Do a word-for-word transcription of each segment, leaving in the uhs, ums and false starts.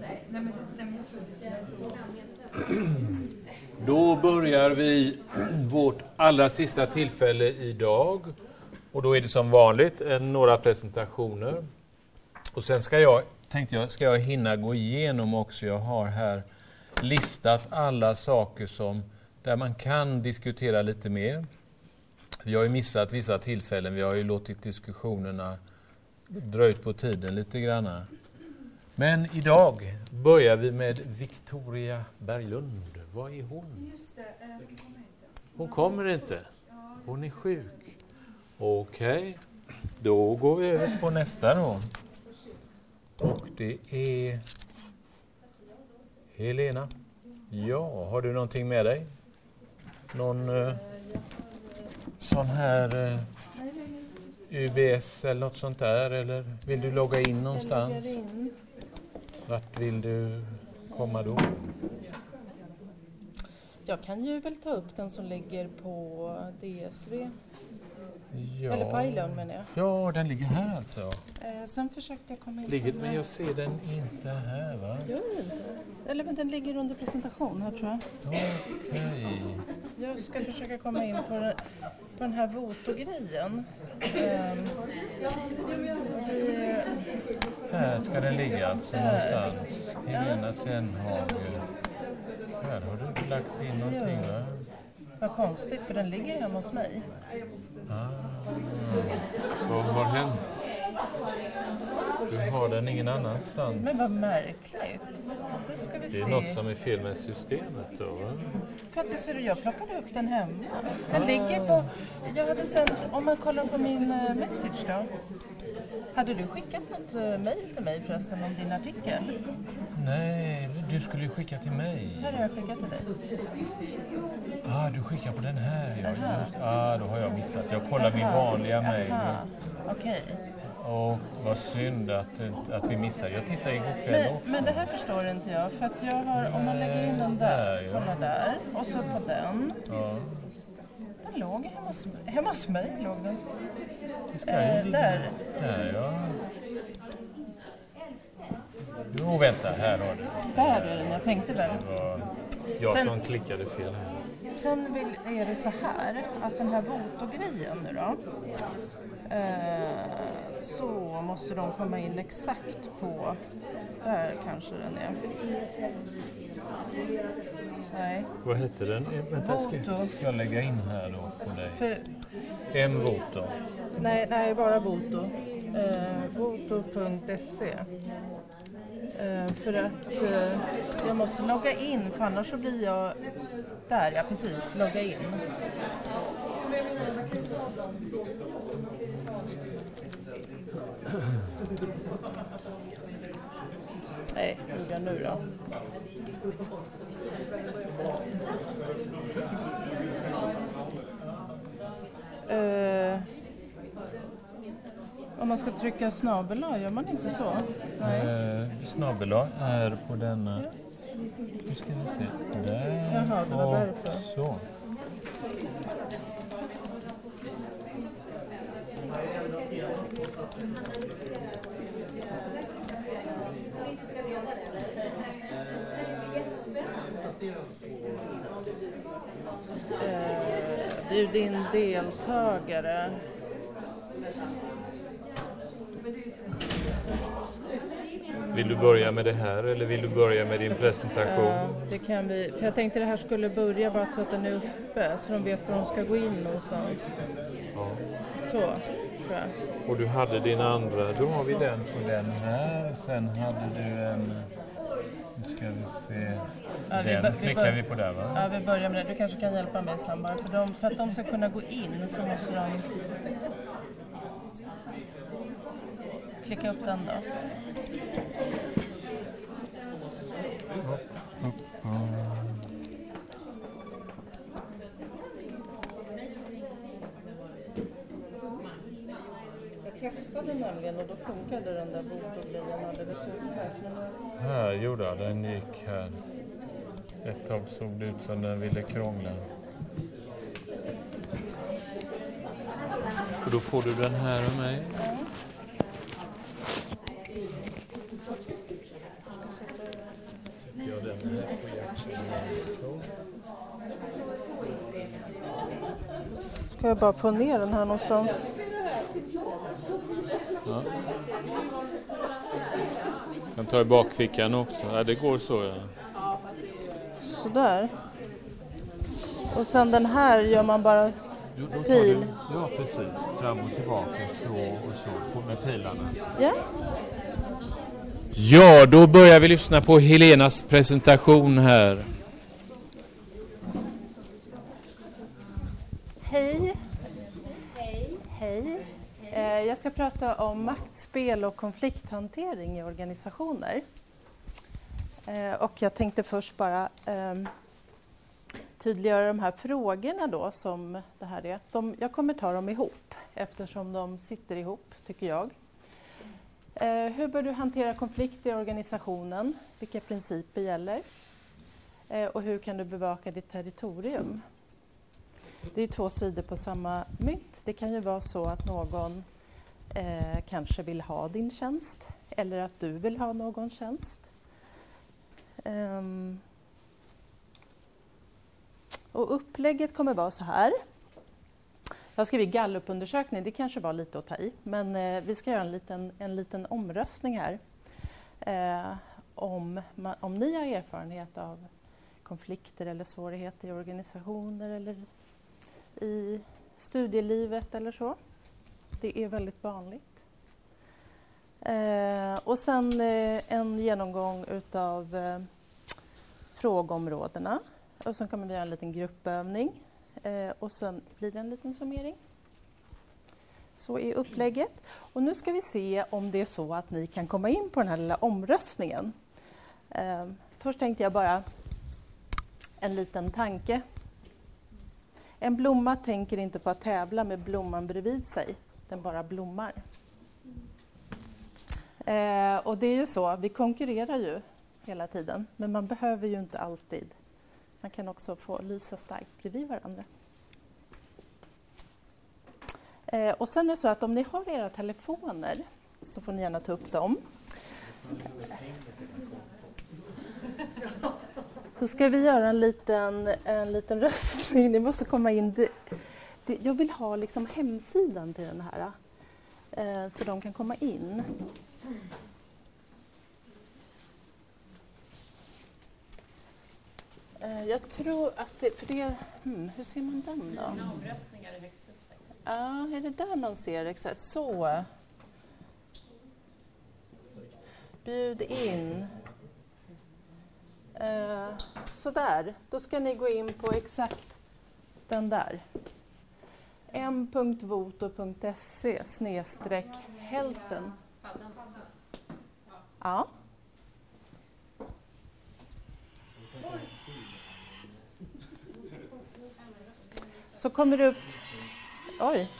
Då börjar vi vårt allra sista tillfälle idag. Och då är det som vanligt några presentationer. Och sen ska jag, tänkte jag, ska jag hinna gå igenom också. Jag har här listat alla saker som, där man kan diskutera lite mer. Vi har ju missat vissa tillfällen. Vi har ju låtit diskussionerna dra ut på tiden lite grann. Men idag börjar vi med Victoria Berglund. Vad är hon? Just det, hon kommer inte. Hon kommer inte? Hon är sjuk. Okej, okay. Då går vi över på nästa då. Och det är Helena. Ja, har du någonting med dig? Någon uh, sån här uh, U B S eller något sånt där? Eller vill du logga in någonstans? In. Vart vill du komma då? Jag kan ju väl ta upp den som ligger på D S V. Ja. Eller på iLearn menar jag. Ja, den ligger här alltså. Eh, sen försökte jag komma in ligger, på men jag ser den inte här, va? Gör den inte? Eller men den ligger under presentation här, tror jag. Okej. Okay. Jag ska försöka komma in på den, på den här Voto-grejen. Um, vi, här ska den ligga alltså här. Någonstans. Helena Tenhag. Här har du inte lagt in någonting, va? Vad konstigt, för den ligger hemma hos mig. Ah, vad har hänt? Du har den ingen annanstans. Men vad märkligt. Då ska vi det är se. något som är fel med systemet då, va? Faktiskt ser du, jag plockade upp den hemma. Den ah. ligger på... Jag hade sänt... Om man kollar på min uh, message då. Hade du skickat något uh, mejl till mig förresten om din artikel? Nej, du skulle ju skicka till mig. Här har jag skickat till dig. Ah, du skickar på den här, ja. Just, ah, då har jag missat. Jag kollar min vanliga mejl. Okej. Okay. Och vad synd att, att vi missar. Jag tittar igår kväll men, också. Men det här förstår inte jag. För att jag har, om man lägger in den där, där ja. Kolla där. Och så på den. Ja. Den låg hemma hos, hemma hos mig. Låg den. Det ska äh, ju där. Där, ja. Jo, vänta. Här har du. Där är den, jag tänkte väl. Det var jag sen, som klickade fel här. Sen vill, är det så här att den här Voto-grejen nu då. Eh, så måste de komma in exakt på, där kanske den är. Nej. Vad heter den? Vänta, ska, ska jag lägga in här då på dig? För, en Voto. Nej, nej, bara Voto. Eh, voto punkt se. Eh, för att eh, jag måste logga in, för annars så blir jag där, ja precis, logga in. Nej, hur gör jag nu då? Uh, om man ska trycka snabel gör man inte så? Nej. Uh, snabel är på denna. Nu ska vi se. Där. Jaha, det var därför. Så. Eh, bjud in deltagare. Vill du börja med det här eller vill du börja med din presentation? Uh, det kan vi. För jag tänkte det här skulle börja bara så att den är uppe så de vet var de ska gå in någonstans. Ja. Så, tror jag. Och du hade din andra, då har vi den på den här. Sen hade du en, nu ska vi se, ja, den vi, klickar vi, bör- vi på där, va? Ja, vi börjar med det. Du kanske kan hjälpa mig sen bara. För, de, för att de ska kunna gå in så måste de klicka upp den då. Jag testade nämligen och då funkade den där Voto-grejen alldeles utmärkt. Här gjorde den gick här. Ett tag såg det ut som den ville krångla. Och då får du den här av mig. Ja. Ska jag bara få ner den här någonstans? Ja. Den tar i bakfickan också. Ja, det går så. Ja. Sådär. Och sen den här gör man bara Jo, då tar pil. Du, ja, precis. Fram och tillbaka så och så på med pilarna. Ja. Ja, då börjar vi lyssna på Helenas presentation här. Hej. Hej. Hej. Eh, jag ska prata om maktspel och konflikthantering i organisationer. Eh, och jag tänkte först bara eh, tydliggöra de här frågorna då som det här är. De, jag kommer ta dem ihop eftersom de sitter ihop, tycker jag. Eh, hur bör du hantera konflikter i organisationen? Vilka principer gäller? Eh, och hur kan du bevaka ditt territorium? Det är två sidor på samma mynt. Det kan ju vara så att någon eh, kanske vill ha din tjänst eller att du vill ha någon tjänst. Um, och upplägget kommer vara så här. Jag har skrivit gallupundersökning, det kanske var lite att ta i, men eh, vi ska göra en liten, en liten omröstning här. Eh, om, man, om ni har erfarenhet av konflikter eller svårigheter i organisationer eller i studielivet eller så. Det är väldigt vanligt. Eh, och sen eh, en genomgång utav eh, frågeområdena. Och sen kommer vi göra en liten gruppövning. Eh, och sen blir det en liten summering. Så är upplägget. Och nu ska vi se om det är så att ni kan komma in på den här lilla omröstningen. Eh, först tänkte jag bara en liten tanke. En blomma tänker inte på att tävla med blomman bredvid sig. Den bara blommar. Eh, och det är ju så, vi konkurrerar ju hela tiden. Men man behöver ju inte alltid. Man kan också få lysa starkt bredvid varandra. Eh, och sen är det så att om ni har era telefoner så får ni gärna ta upp dem. Så ska vi göra en liten, en liten röstning. Ni måste komma in. Det, det, jag vill ha liksom hemsidan till den här. Eh, så de kan komma in. Eh, jag tror att det... För det hmm, hur ser man den då? Omröstningar är högst upp. Ja, är det där man ser exakt? Så. Bjud in. Eh, så där. Då ska ni gå in på exakt den där. m punkt voto punkt se snedstreck hälften. Ja. Så kommer det upp... Oj.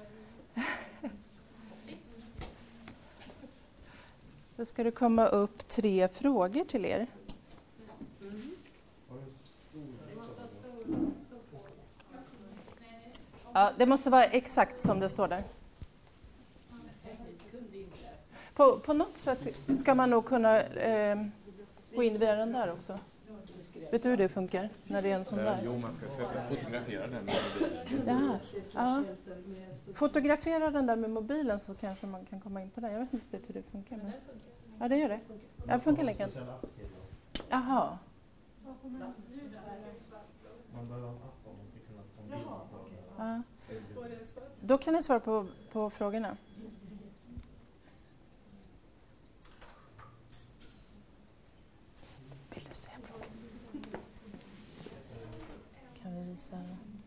Då ska det komma upp tre frågor till er. Ja, det måste vara exakt som det står där. På, på något sätt ska man nog kunna eh, gå in via den där också. Vet du hur det funkar när det är en sån där? Jo, man ska fotografera den med mobilen. Jaha, ja. Fotografera den där med mobilen så kanske man kan komma in på den. Jag vet inte hur det funkar. Men... Ja, det gör det. Ja, det funkar lika. Jaha. Ja. Då kan ni svara på, på frågorna. Vill du se frågan? Kan vi visa?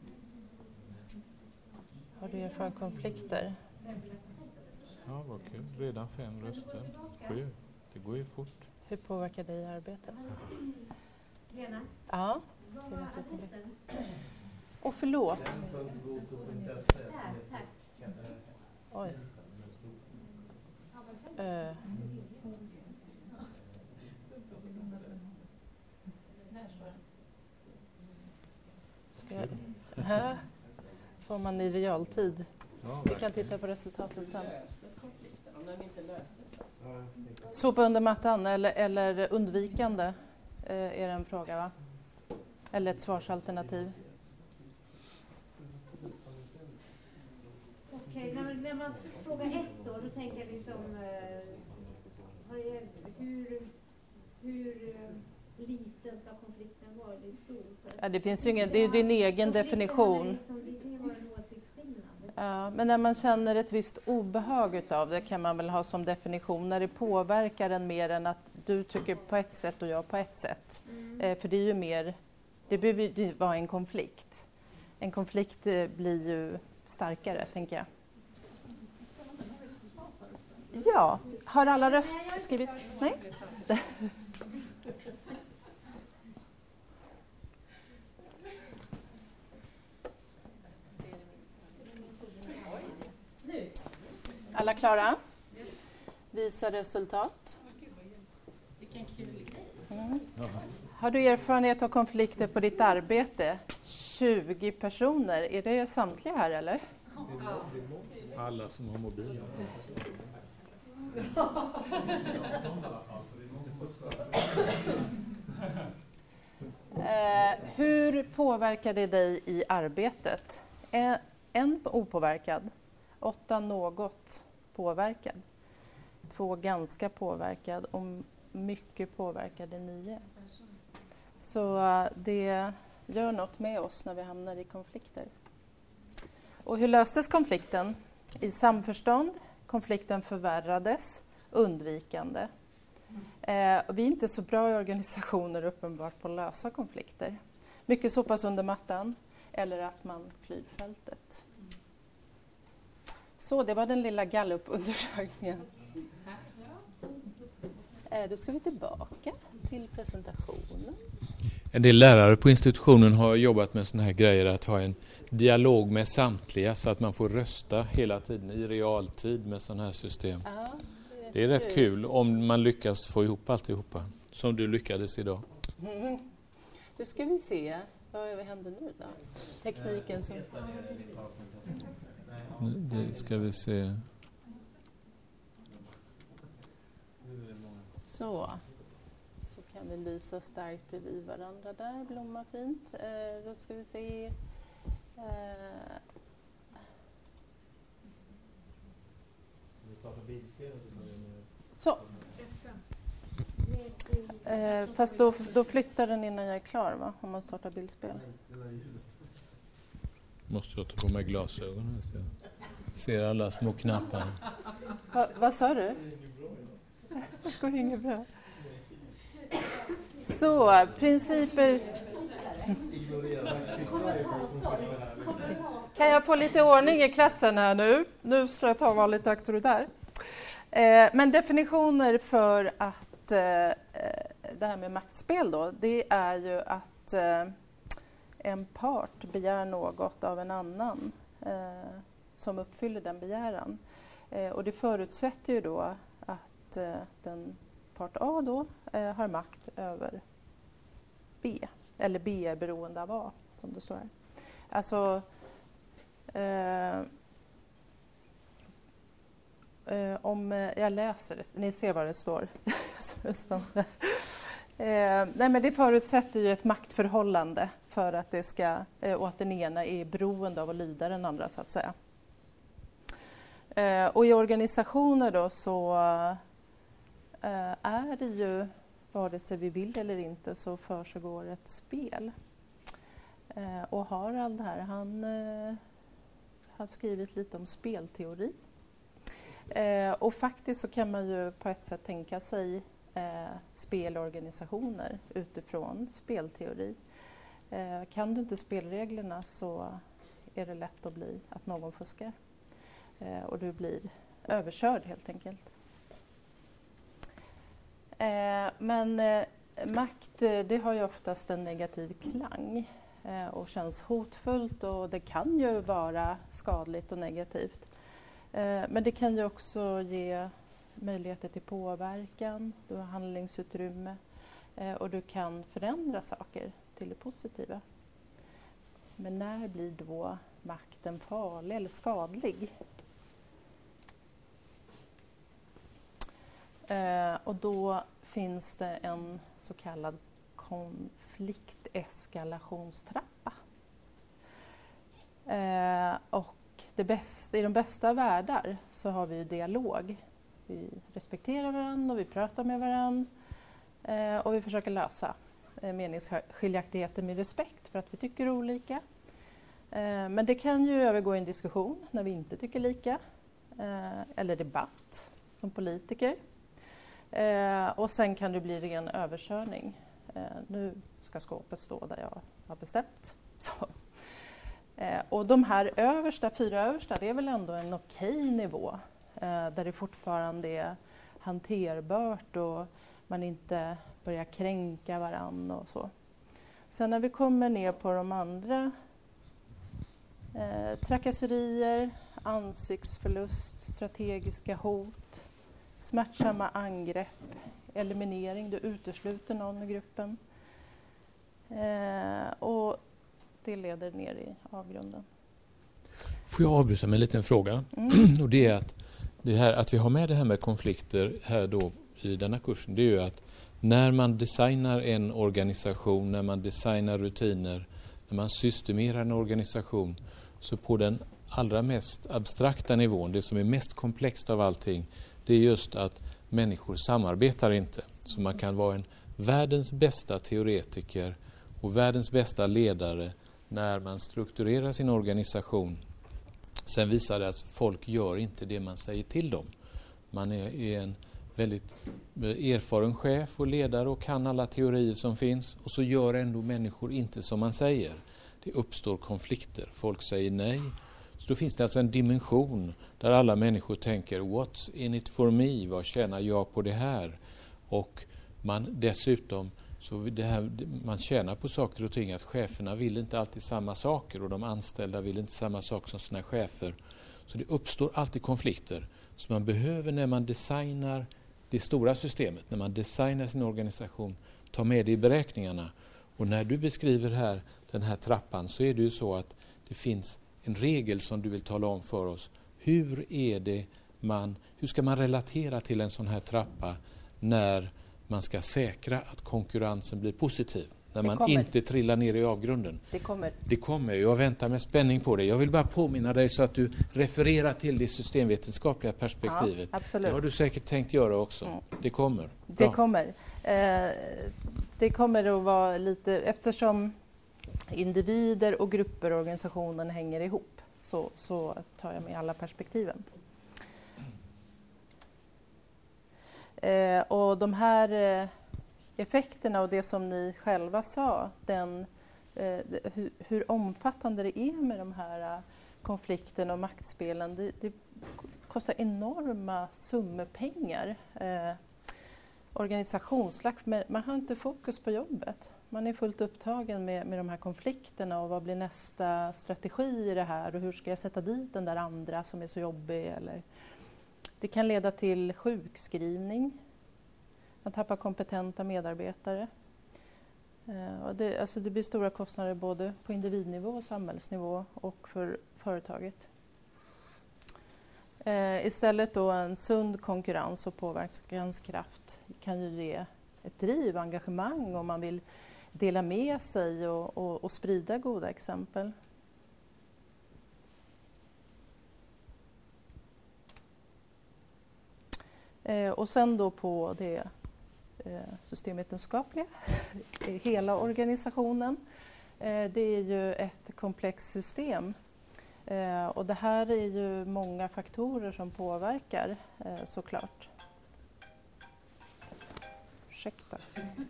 Har du erfarenhet av konflikter? Ja, vad kul. Redan fem röster. Sju. Det går ju fort. Hur påverkar det i arbetet? Lena? Ja. Och förlåt. Oj. Uh. Ska jag... Här får man i realtid. Ja, vi kan titta på resultatet sen. Sopa under mattan eller, eller undvikande eh, är det en fråga, va? Eller ett svarsalternativ. Okej, när, när man frågar ett då, då tänker jag liksom eh, hur, hur eh, liten ska konflikten vara? Det är stor. Ja, det finns ju ingen, det är din egen definition. Liksom, det kan ju vara en åsiktsskillnad. Ja, men när man känner ett visst obehag utav det kan man väl ha som definition när det påverkar en mer än att du tycker på ett sätt och jag på ett sätt. Mm. Eh, för det är ju mer, det behöver ju vara en konflikt. En konflikt eh, blir ju starkare, tänker jag. Ja, har alla röst skrivit? Nej? Alla klara? Visa resultat. Mm. Har du erfarenhet av konflikter på ditt arbete? tjugo personer, är det samtliga här eller? Alla som har mobil. Eh, hur påverkar det dig i arbetet? Eh, en opåverkad, åtta något påverkad, två ganska påverkad och mycket påverkade nio. Så eh, det gör något med oss när vi hamnar i konflikter. Och hur löstes konflikten? I samförstånd, konflikten förvärrades, undvikande. Eh, vi är inte så bra i organisationer uppenbart på att lösa konflikter. Mycket sopas under mattan eller att man flyr fältet. Så det var den lilla gallupundersökningen. Eh, då ska vi tillbaka till presentationen. En del lärare på institutionen har jobbat med såna här grejer, att ha en dialog med samtliga så att man får rösta hela tiden i realtid med sådana här system. Ja, det, är det är rätt kul om man lyckas få ihop alltihopa, som du lyckades idag. Mm. Då ska vi se, vad händer nu då? Tekniken som... Det ska vi se. Så. Så kan vi lysa starkt bredvid varandra där, blomma fint. Eh, då ska vi se... Eh, så. Eh, fast då, då flyttar den innan jag är klar, va? Om man startar bildspel. Måste jag ta på mig glasögonen så jag ser alla små knappar. Va, vad sa du? Det går inget bra. Så, principer... Kan jag få lite ordning i klassen här nu? Nu ska jag ta och vara lite auktoritär. Eh, men definitioner för att eh, det här med maktspel då, det är ju att eh, en part begär något av en annan eh, som uppfyller den begäran. Eh, och det förutsätter ju då att eh, den part A då eh, har makt över B. Eller B är beroende av A, som det står här. Alltså... Eh, eh, om eh, jag läser det, ni ser vad det står. eh, nej, men det förutsätter ju ett maktförhållande för att det ska, eh, och att den ena är beroende av att lyda den andra, så att säga. Eh, och i organisationer då så eh, är det ju, vare sig vi vill eller inte, så försiggår ett spel. Eh, och Harald här, han eh, har skrivit lite om spelteori. Eh, och faktiskt så kan man ju på ett sätt tänka sig eh, spelorganisationer utifrån spelteori. Eh, kan du inte spelreglerna så är det lätt att bli att någon fuskar. Eh, och du blir överkörd helt enkelt. Eh, men eh, makt, det har ju oftast en negativ klang eh, och känns hotfullt, och det kan ju vara skadligt och negativt. Eh, men det kan ju också ge möjligheter till påverkan, du har handlingsutrymme eh, och du kan förändra saker till det positiva. Men när blir då makten farlig eller skadlig? Eh, och då finns det en så kallad konflikteskalationstrappa. Eh, och det bästa, i de bästa världar så har vi ju dialog. Vi respekterar varandra och vi pratar med varandra eh, och vi försöker lösa eh, meningsskiljaktigheter med respekt för att vi tycker olika. Eh, men det kan ju övergå i en diskussion när vi inte tycker lika eh, eller debatt som politiker. Eh, och sen kan det bli ren överkörning. Eh, nu ska skåpet stå där jag har bestämt. Så. Eh, och de här översta, fyra översta, det är väl ändå en okej nivå. Eh, där det fortfarande är hanterbart och man inte börjar kränka varann och så. Sen när vi kommer ner på de andra, eh, trakasserier, ansiktsförlust, strategiska hot, smärtsamma angrepp, eliminering, du utesluter någon i gruppen. Eh, och det leder ner i avgrunden. Får jag avbryta med en liten fråga? Mm. Och det är att, det här, att vi har med det här med konflikter här då i denna kursen, det är ju att när man designar en organisation, när man designar rutiner, när man systemerar en organisation, så på den allra mest abstrakta nivån, det som är mest komplext av allting, det är just att människor samarbetar inte. Så man kan vara en världens bästa teoretiker och världens bästa ledare när man strukturerar sin organisation. Sen visar det att folk gör inte det man säger till dem. Man är, är en väldigt erfaren chef och ledare och kan alla teorier som finns, och så gör ändå människor inte som man säger. Det uppstår konflikter. Folk säger nej. Så då finns det alltså en dimension där alla människor tänker what's in it for me? Vad tjänar jag på det här? Och man dessutom så det här, man tjänar på saker och ting, att cheferna vill inte alltid samma saker och de anställda vill inte samma sak som sina chefer. Så det uppstår alltid konflikter som man behöver när man designar det stora systemet, när man designar sin organisation, ta med det i beräkningarna. Och när du beskriver här den här trappan, så är det ju så att det finns en regel som du vill tala om för oss. Hur är det man, hur ska man relatera till en sån här trappa när man ska säkra att konkurrensen blir positiv? När man kommer. inte trillar ner i avgrunden. Det kommer. Det kommer. Jag väntar med spänning på det. Jag vill bara påminna dig så att du refererar till det systemvetenskapliga perspektivet. Ja, absolut. Det har du säkert tänkt göra också. Mm. Det kommer. Det Bra. kommer. Eh, det kommer att vara lite, eftersom individer och grupper och organisationen hänger ihop, så, så tar jag med alla perspektiven. Eh, och de här eh, effekterna och det som ni själva sa, den, eh, hur, hur omfattande det är med de här eh, konflikterna och maktspelen, det, det kostar enorma summor pengar. Eh, organisationsslakt, men man har inte fokus på jobbet. Man är fullt upptagen med, med de här konflikterna och vad blir nästa strategi i det här och hur ska jag sätta dit den där andra som är så jobbig. Eller det kan leda till sjukskrivning, man tappar kompetenta medarbetare. Eh, och det, alltså det blir stora kostnader både på individnivå och samhällsnivå och för företaget. Eh, istället då en sund konkurrens och påverkanskraft kan ju ge ett driv, engagemang om man vill dela med sig och, och, och sprida goda exempel. Eh, och sen då på det eh, systemvetenskapliga, hela organisationen. Eh, det är ju ett komplext system. Eh, och det här är ju många faktorer som påverkar eh, såklart. Ursäkta.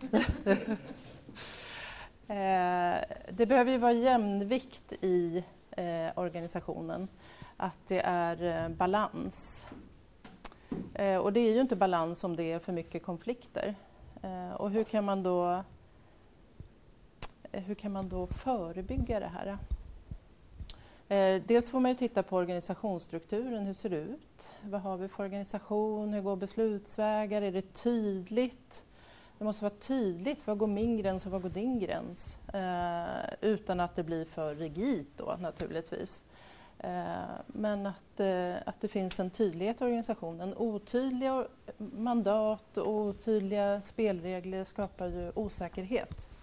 eh, det behöver ju vara jämnvikt i eh, organisationen. Att det är eh, balans. Eh, och det är ju inte balans om det är för mycket konflikter. Eh, och hur kan man då, hur kan man då förebygga det här? Eh, dels får man ju titta på organisationsstrukturen, hur ser det ut? Vad har vi för organisation? Hur går beslutsvägar? Är det tydligt? Det måste vara tydligt, vad går min gräns och vad går din gräns? Eh, utan att det blir för rigidt då naturligtvis. Eh, men att, eh, att det finns en tydlighet i organisationen. Otydliga mandat och otydliga spelregler skapar ju osäkerhet.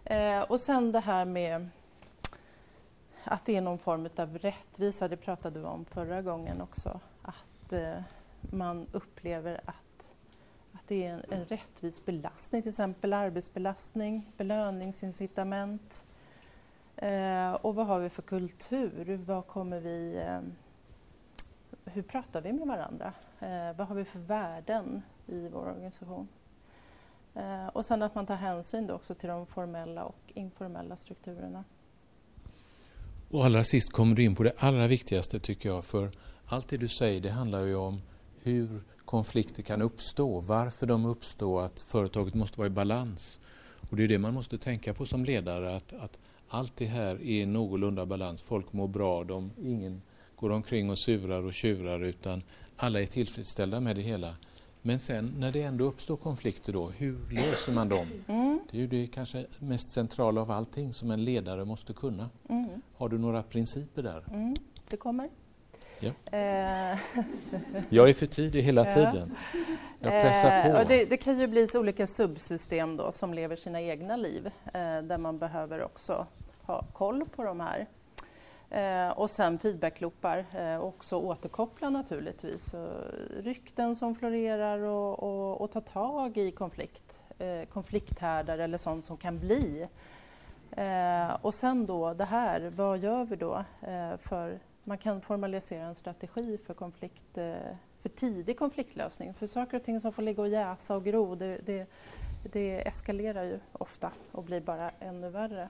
Eh, och sen det här med att det är någon form av rättvisa, det pratade vi om förra gången också. Att eh, man upplever att, att det är en, en rättvis belastning, till exempel arbetsbelastning, belöningsincitament. Eh, och vad har vi för kultur? Vad kommer vi, eh, hur pratar vi med varandra? Eh, vad har vi för värden i vår organisation? Eh, och sen att man tar hänsyn då också till de formella och informella strukturerna. Och allra sist kommer du in på det allra viktigaste tycker jag, för allt det du säger det handlar ju om hur konflikter kan uppstå, varför de uppstår, att företaget måste vara i balans. Och det är det man måste tänka på som ledare, att, att allt det här är någorlunda balans, folk mår bra, de, ingen går omkring och surar och tjurar utan alla är tillfredsställda med det hela. Men sen när det ändå uppstår konflikter då, hur löser man dem? Mm. Det är ju det kanske mest centrala av allting som en ledare måste kunna. Mm. Har du några principer där? Mm. Det kommer. Ja. Eh. Jag är för tidig hela tiden. Jag pressar på. Eh, och det, det kan ju bli så olika subsystem då som lever sina egna liv. Eh, där man behöver också ha koll på de här. Eh, och sen feedbackloopar, eh, också återkoppla naturligtvis. Och rykten som florerar och, och, och ta tag i konflikt, eh, konflikthärdar eller sånt som kan bli. Eh, och sen då det här, vad gör vi då? Eh, för man kan formalisera en strategi för, konflikt, eh, för tidig konfliktlösning. För saker och ting som får ligga och jäsa och gro, det, det, det eskalerar ju ofta och blir bara ännu värre.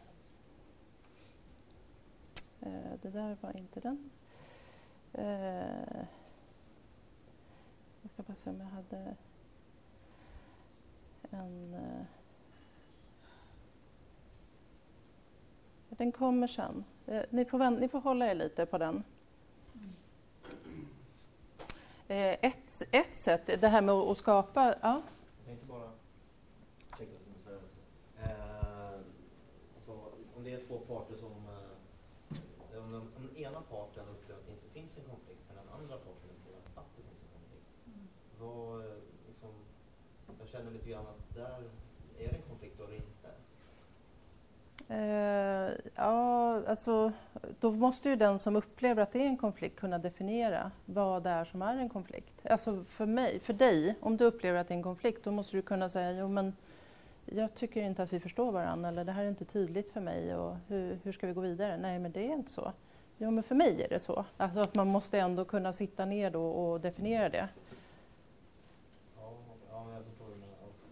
Det där var inte den. Jag ska bara se om jag hade en... Den kommer sen. Ni får, vänta, ni får hålla er lite på den. Ett, ett sätt, det här med att skapa... Ja. Jag tänkte bara checka min svävelse. Eh, alltså, om det är två parter som... Om den, den ena parten upplever att det inte finns en konflikt men den andra parten upplever att det finns en konflikt. Mm. Vad, liksom, jag känner lite grann att där är det en konflikt eller inte. Uh, ja, alltså då måste ju den som upplever att det är en konflikt kunna definiera vad det är som är en konflikt. Alltså för mig, för dig, om du upplever att det är en konflikt, då måste du kunna säga, jo men jag tycker inte att vi förstår varandra, eller det här är inte tydligt för mig och hur, hur ska vi gå vidare? Nej, men det är inte så. Jo, men för mig är det så. Alltså att man måste ändå kunna sitta ner då och definiera det. Ja, ja jag förstår det.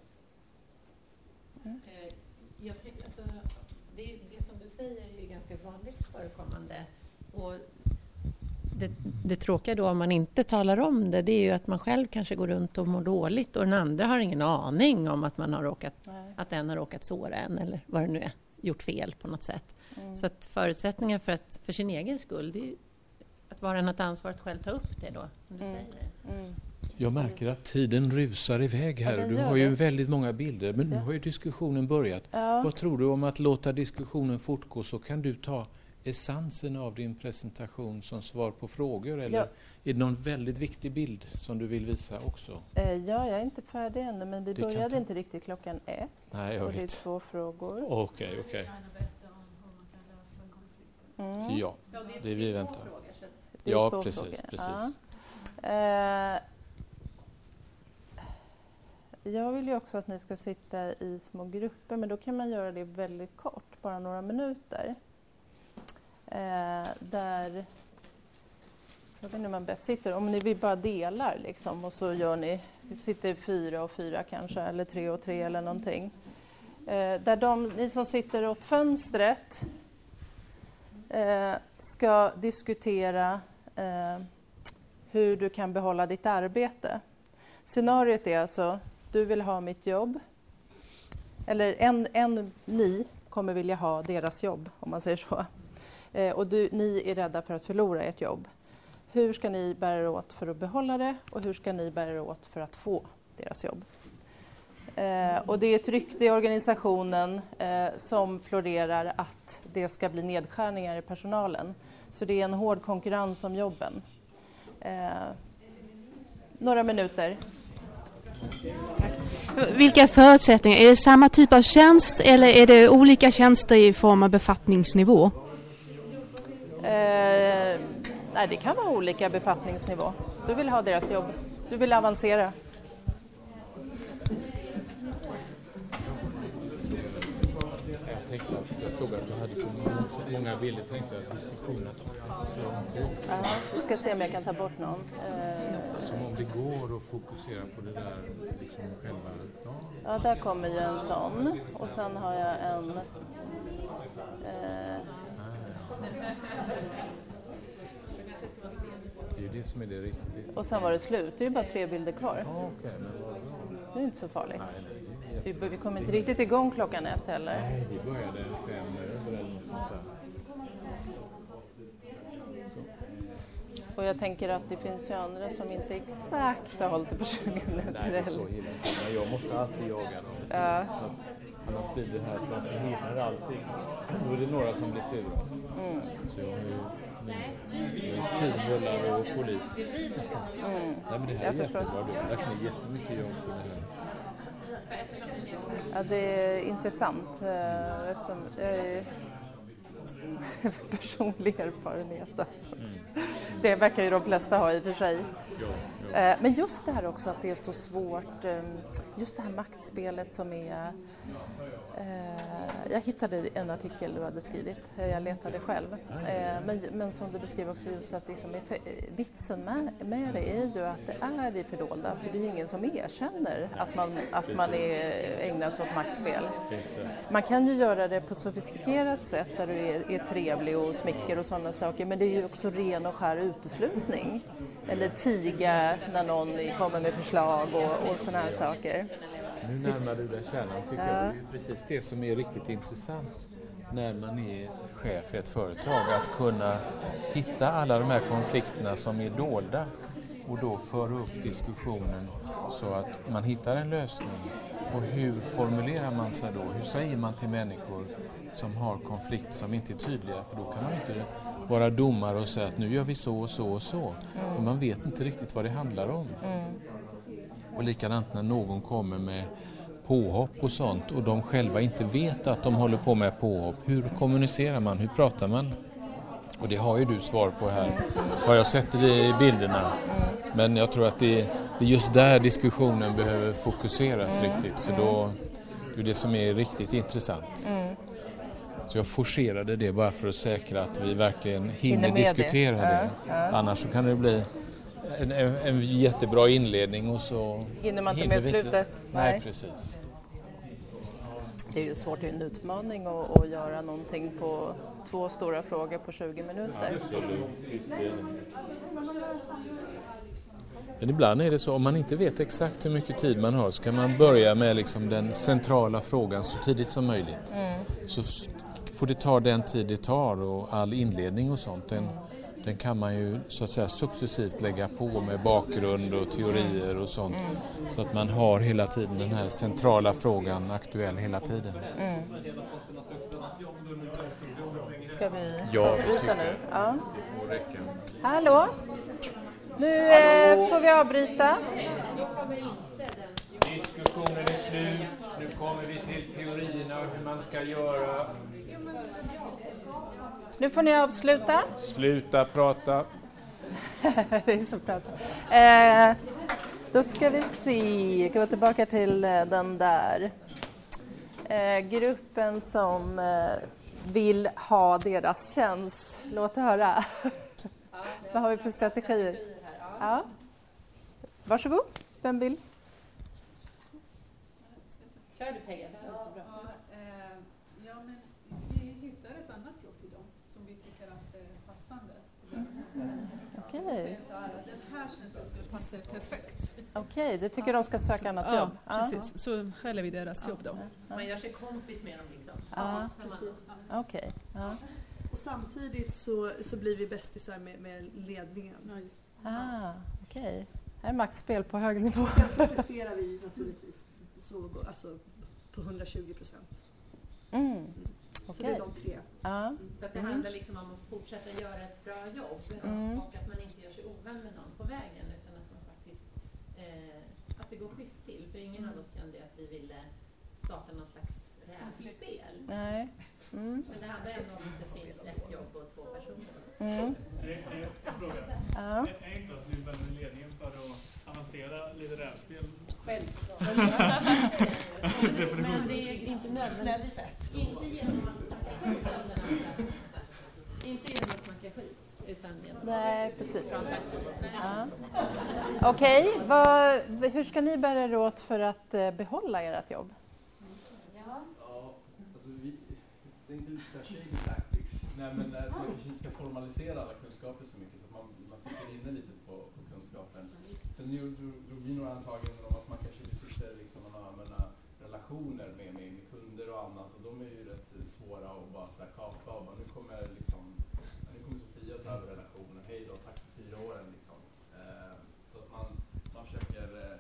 Mm. Jag tänker, alltså, det, det som du säger är ju ganska vanligt förekommande. Och det, det tråkiga då om man inte talar om det, det är ju att man själv kanske går runt och mår dåligt och den andra har ingen aning om att man har råkat, att en har råkat såra en eller vad det nu är, gjort fel på något sätt. Mm. Så att förutsättningen för, att, för sin egen skull, det är ju att vara något ansvar att själv ta upp det då, som du mm. säger. Mm. Jag märker att tiden rusar iväg här. Ja, du har ju det. väldigt många bilder, men nu ja. har ju diskussionen börjat. Ja. Vad tror du om att låta diskussionen fortgå, så kan du ta essensen av din presentation som svar på frågor, eller ja. är det någon väldigt viktig bild som du vill visa också? Eh, ja, jag är inte färdig ännu, men vi det började ta... inte riktigt klockan ett. Nej, jag och vet. Det är två frågor. Okej, okej. Okay, okay. Mm. Ja, det är vi väntar. Ja, precis, frågor. precis. Ja. Eh, jag vill ju också att ni ska sitta i små grupper, men då kan man göra det väldigt kort, bara några minuter. Eh, där, jag vet inte hur man bäst sitter, om ni vill bara delar liksom, och så gör ni, sitter fyra och fyra kanske, eller tre och tre eller någonting. Eh, där de, ni som sitter åt fönstret eh, ska diskutera eh, hur du kan behålla ditt arbete. Scenariot är alltså, du vill ha mitt jobb, eller en, en ni kommer vilja ha deras jobb, om man säger så. Eh, och du, ni är rädda för att förlora ert jobb. Hur ska ni bära er åt för att behålla det, och hur ska ni bära er åt för att få deras jobb? Eh, och det är ett rykte i organisationen eh, som florerar att det ska bli nedskärningar i personalen. Så det är en hård konkurrens om jobben. Eh, några minuter. Vilka förutsättningar? Är det samma typ av tjänst eller är det olika tjänster i form av befattningsnivå? Eh, nej, det kan vara olika befattningsnivå. Du vill ha deras jobb. Du vill avancera. Jag tänkte att jag frågade att du hade så många bilder. Tänkte att diskussionen tar så lång tid. Ja, vi ska se om jag kan ta bort någon. Eh, Som om det går att fokusera på det där liksom själva. Ja. ja, där kommer ju en sån. Och sen har jag en... Eh, Det är ju det som är det riktigt. och sen var det slut. Det är ju bara tre bilder kvar. Ja, okej, men vad bra. Det är inte så farligt. Nej, nej, det är Vi, vi kommer inte riktigt igång klockan ett heller. Nej, vi började fem över eller något sånt där. Och jag tänker att det finns ju andra som inte exakt har hållit det på tjugo minuter. Nej, det är så hela tiden. Jag måste alltid jaga dem. Ja. Så att annars blir det här att man förhindrar allting. Då är det några som blir sura. Mm. Så jag har ju tidrullar och polis. Mm. Nej, men det här är Jag förstår. jättebra. Du har lagt ner jättemycket jobb på det här. Ja, det är intressant. eh, Eftersom jag är personlig erfarenhet. Mm. Det verkar ju de flesta ha i och för sig. Ja, ja. Eh, Men just det här också att det är så svårt, eh, just det här maktspelet som är... eh, Jag hittade en artikel du hade skrivit, Eh, jag letade själv. Eh, Men, men som du beskriver också just att liksom, är- vitsen med, med det är ju att det är i fördolda. Alltså det är ju ingen som erkänner att man, att man är, ägnar sig åt maktspel. Man kan ju göra det på ett sofistikerat sätt där du är, är trevlig och smicker och sådana saker, men det är ju också ren och skär uteslutning. Eller tiga när någon kommer med förslag och, och sådana här saker. Nu närmar du dig kärnan tycker Ja. jag. Det är ju precis det som är riktigt intressant när man är chef i ett företag. Att kunna hitta alla de här konflikterna som är dolda och då föra upp diskussionen så att man hittar en lösning. Och hur formulerar man sig då? Hur säger man till människor som har konflikter som inte är tydliga? För då kan man inte vara domare och säga att nu gör vi så och så och så. Mm. För man vet inte riktigt vad det handlar om. Mm. Och likadant när någon kommer med påhopp och sånt och de själva inte vet att de håller på med påhopp. Hur kommunicerar man? Hur pratar man? Och det har ju du svar på här. Har jag sett det i bilderna? Men jag tror att det är, det är just där diskussionen behöver fokuseras mm. riktigt. För då det är det som är riktigt intressant. Mm. Så jag forcerade det bara för att säkra att vi verkligen hinner diskutera det. det. Ja, ja. Annars så kan det bli en, en, en jättebra inledning och så hinner man inte med slutet. Nej. Nej, precis. Det är ju svårt, det är en utmaning att, att göra någonting på två stora frågor på tjugo minuter. Men ibland är det så, om man inte vet exakt hur mycket tid man har så kan man börja med liksom den centrala frågan så tidigt som möjligt. Mm. Så får det ta den tid det tar och all inledning och sånt. Den, mm. den kan man ju så att säga successivt lägga på med bakgrund och teorier och sånt. Mm. Så att man har hela tiden den här centrala frågan aktuell hela tiden. Mm. Ska vi ja, avbryta nu? Ja. Det får räcka. Hallå? Nu eh, får vi avbryta. Diskussionen är slut. Nu kommer vi till teorierna och hur man ska göra. Nu får ni avsluta. Sluta prata. Det är så prata. Eh, då ska vi se. Jag kan gå tillbaka till eh, den där. Eh, gruppen som eh, vill ha deras tjänst. Låt höra. Vad har vi för strategier? Ja. Varsågod. Vem vill? Kör du Pegga. Ja, men vi hittar ett annat jobb till dem som vi tycker att är passande. Okej. Okay. Så här, den här tjänsten skulle passa perfekt. Okej, okay, det tycker de ska söka annat ja, jobb. Precis. Ja. Så häller vi deras jobb då. Ja. Man gör sig kompis med dem liksom. Ja, precis. Okej. Okay. Ja. Och samtidigt så, så blir vi bästisar med, med ledningen. Ja, just. Ah, okej. Okay. Det är maktspel på hög nivå. Sen så presterar vi naturligtvis så, alltså, på hundratjugo procent. Mm. Mm. Så Okay. det är de tre. Ja. Mm. Så att det mm. handlar liksom om att fortsätta göra ett bra jobb mm. och att man inte gör sig ovän med någon på vägen utan att man faktiskt eh, att det går schysst till. För ingen av oss kände att vi ville starta någon slags rävspel. Nej. Mm. Men det handlar ändå om att det finns ett jobb och två personer. Mm. Det är en fråga. Ja. Det är inte att ni börjar med ledningen för att avancera lite rävspel. Självklart. Men det är inte nödvändigt. Inte genom att snacka skit om den andra. Inte genom att snacka skit. Utan genom Nej, precis. från perspektivet. Ja. Okej, vad, hur ska ni bära er åt för att eh, behålla ert jobb? Ja. Ja, alltså vi tänkte lite såhär shady tactics. Nej, men att man kanske inte ska formalisera alla kunskaper så mycket så att man, man sitter inne lite på, på kunskapen. Sen drog vi några antaganden om att man kanske besitter liksom allmänna relationer med, med, med kunder och annat, och de är ju rätt svåra att bara så här kapa och bara, nu kommer liksom, nu kommer Sofia ta över relationen, hej då, tack för fyra åren liksom. Eh, så att man, man försöker eh,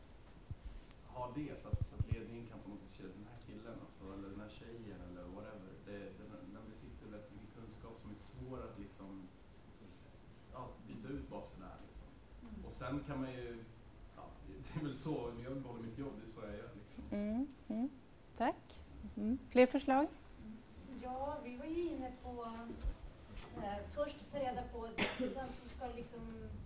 ha det så att, så att ledningen kan på något sätt säga den här killen alltså, eller den här tjejen eller whatever, det, det, när vi sitter väldigt mycket kunskap som är svår att liksom ja, byta ut bara sådär liksom. Mm. Och sen kan man ju, ja, det är väl så, om jag behåller mitt jobb, det är så jag gör liksom. Mm. Mm. Tack. Mm. Fler förslag? Ja, vi var ju inne på eh, först ta reda på den som ska liksom...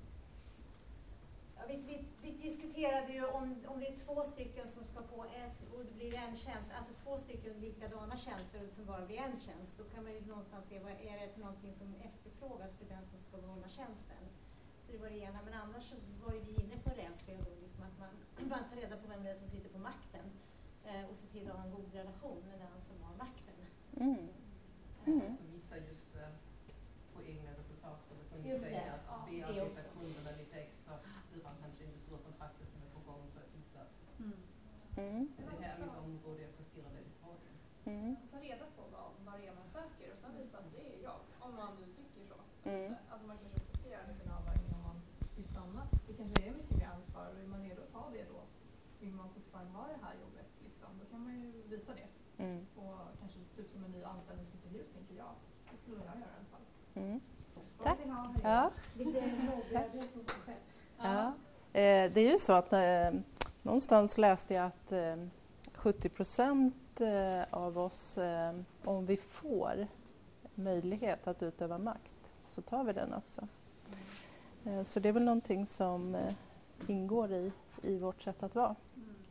Ja, vi, vi, vi diskuterade ju om, om det är två stycken som ska få en, och det blir en tjänst, alltså två stycken likadana tjänster som bara blir en tjänst, då kan man ju någonstans se vad är det för någonting som efterfrågas för den som ska behålla tjänsten. Så det var det ena, men annars så var ju vi inne på rävspel då, liksom att man, man tar reda på vem det är som sitter på makten. Och se till att ha en god relation med den som har makten. Mm. Mm. Som visar just uh, på egna resultat. Eller som Just säger det. att Ja, bearbeta kunderna lite extra utan kanske industrikontraktet som är på gång för att visa att Mm. det här är mitt område, jag presterar väldigt bra. Mm. Ta reda på vad, vad det är man söker och sen visa att det är jag. Om man nu tycker så. Mm. Alltså man kanske också ska göra en liten avvägning om man vill stanna. Det kanske är mycket mer ansvar och är man redo att ta det då? Vill man fortfarande ha det här jobbet liksom, då kan man ju visa det. Mm. Och kanske typ som en ny anställningsintervju tänker jag. Det skulle jag göra i alla fall. Mm. Vad Tack. vill ni ha här? Ja. Lite lågbearbete hos sig själv. Ja. Eh, det är ju så att eh, någonstans läste jag att eh, sjuttio procent eh, av oss, eh, om vi får möjlighet att utöva makt, så tar vi den också. Eh, så det är väl någonting som eh, ingår i, i vårt sätt att vara.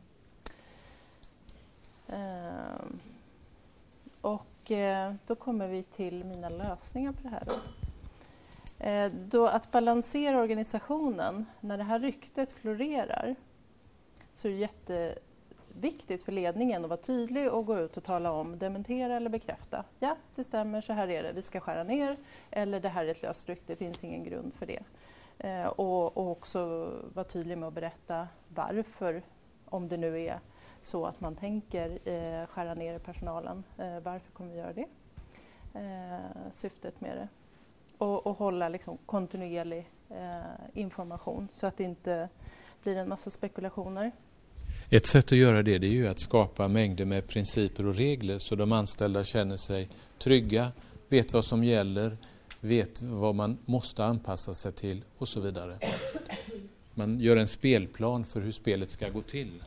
Eh, och eh, då kommer vi till mina lösningar på det här. Då. Eh, då att balansera organisationen, när det här ryktet florerar, så är det jätteviktigt för ledningen att vara tydlig och gå ut och tala om, dementera eller bekräfta. Ja, det stämmer, så här är det, vi ska skära ner, eller det här är ett löst rykte, det finns ingen grund för det. Eh, och, och också vara tydlig med att berätta varför, om det nu är så att man tänker eh, skära ner i personalen, eh, varför kommer vi göra det? Eh, syftet med det. Och, och hålla liksom kontinuerlig eh, information så att det inte blir en massa spekulationer. Ett sätt att göra det, det är ju att skapa mängder med principer och regler så de anställda känner sig trygga, vet vad som gäller, vet vad man måste anpassa sig till och så vidare. Man gör en spelplan för hur spelet ska gå till.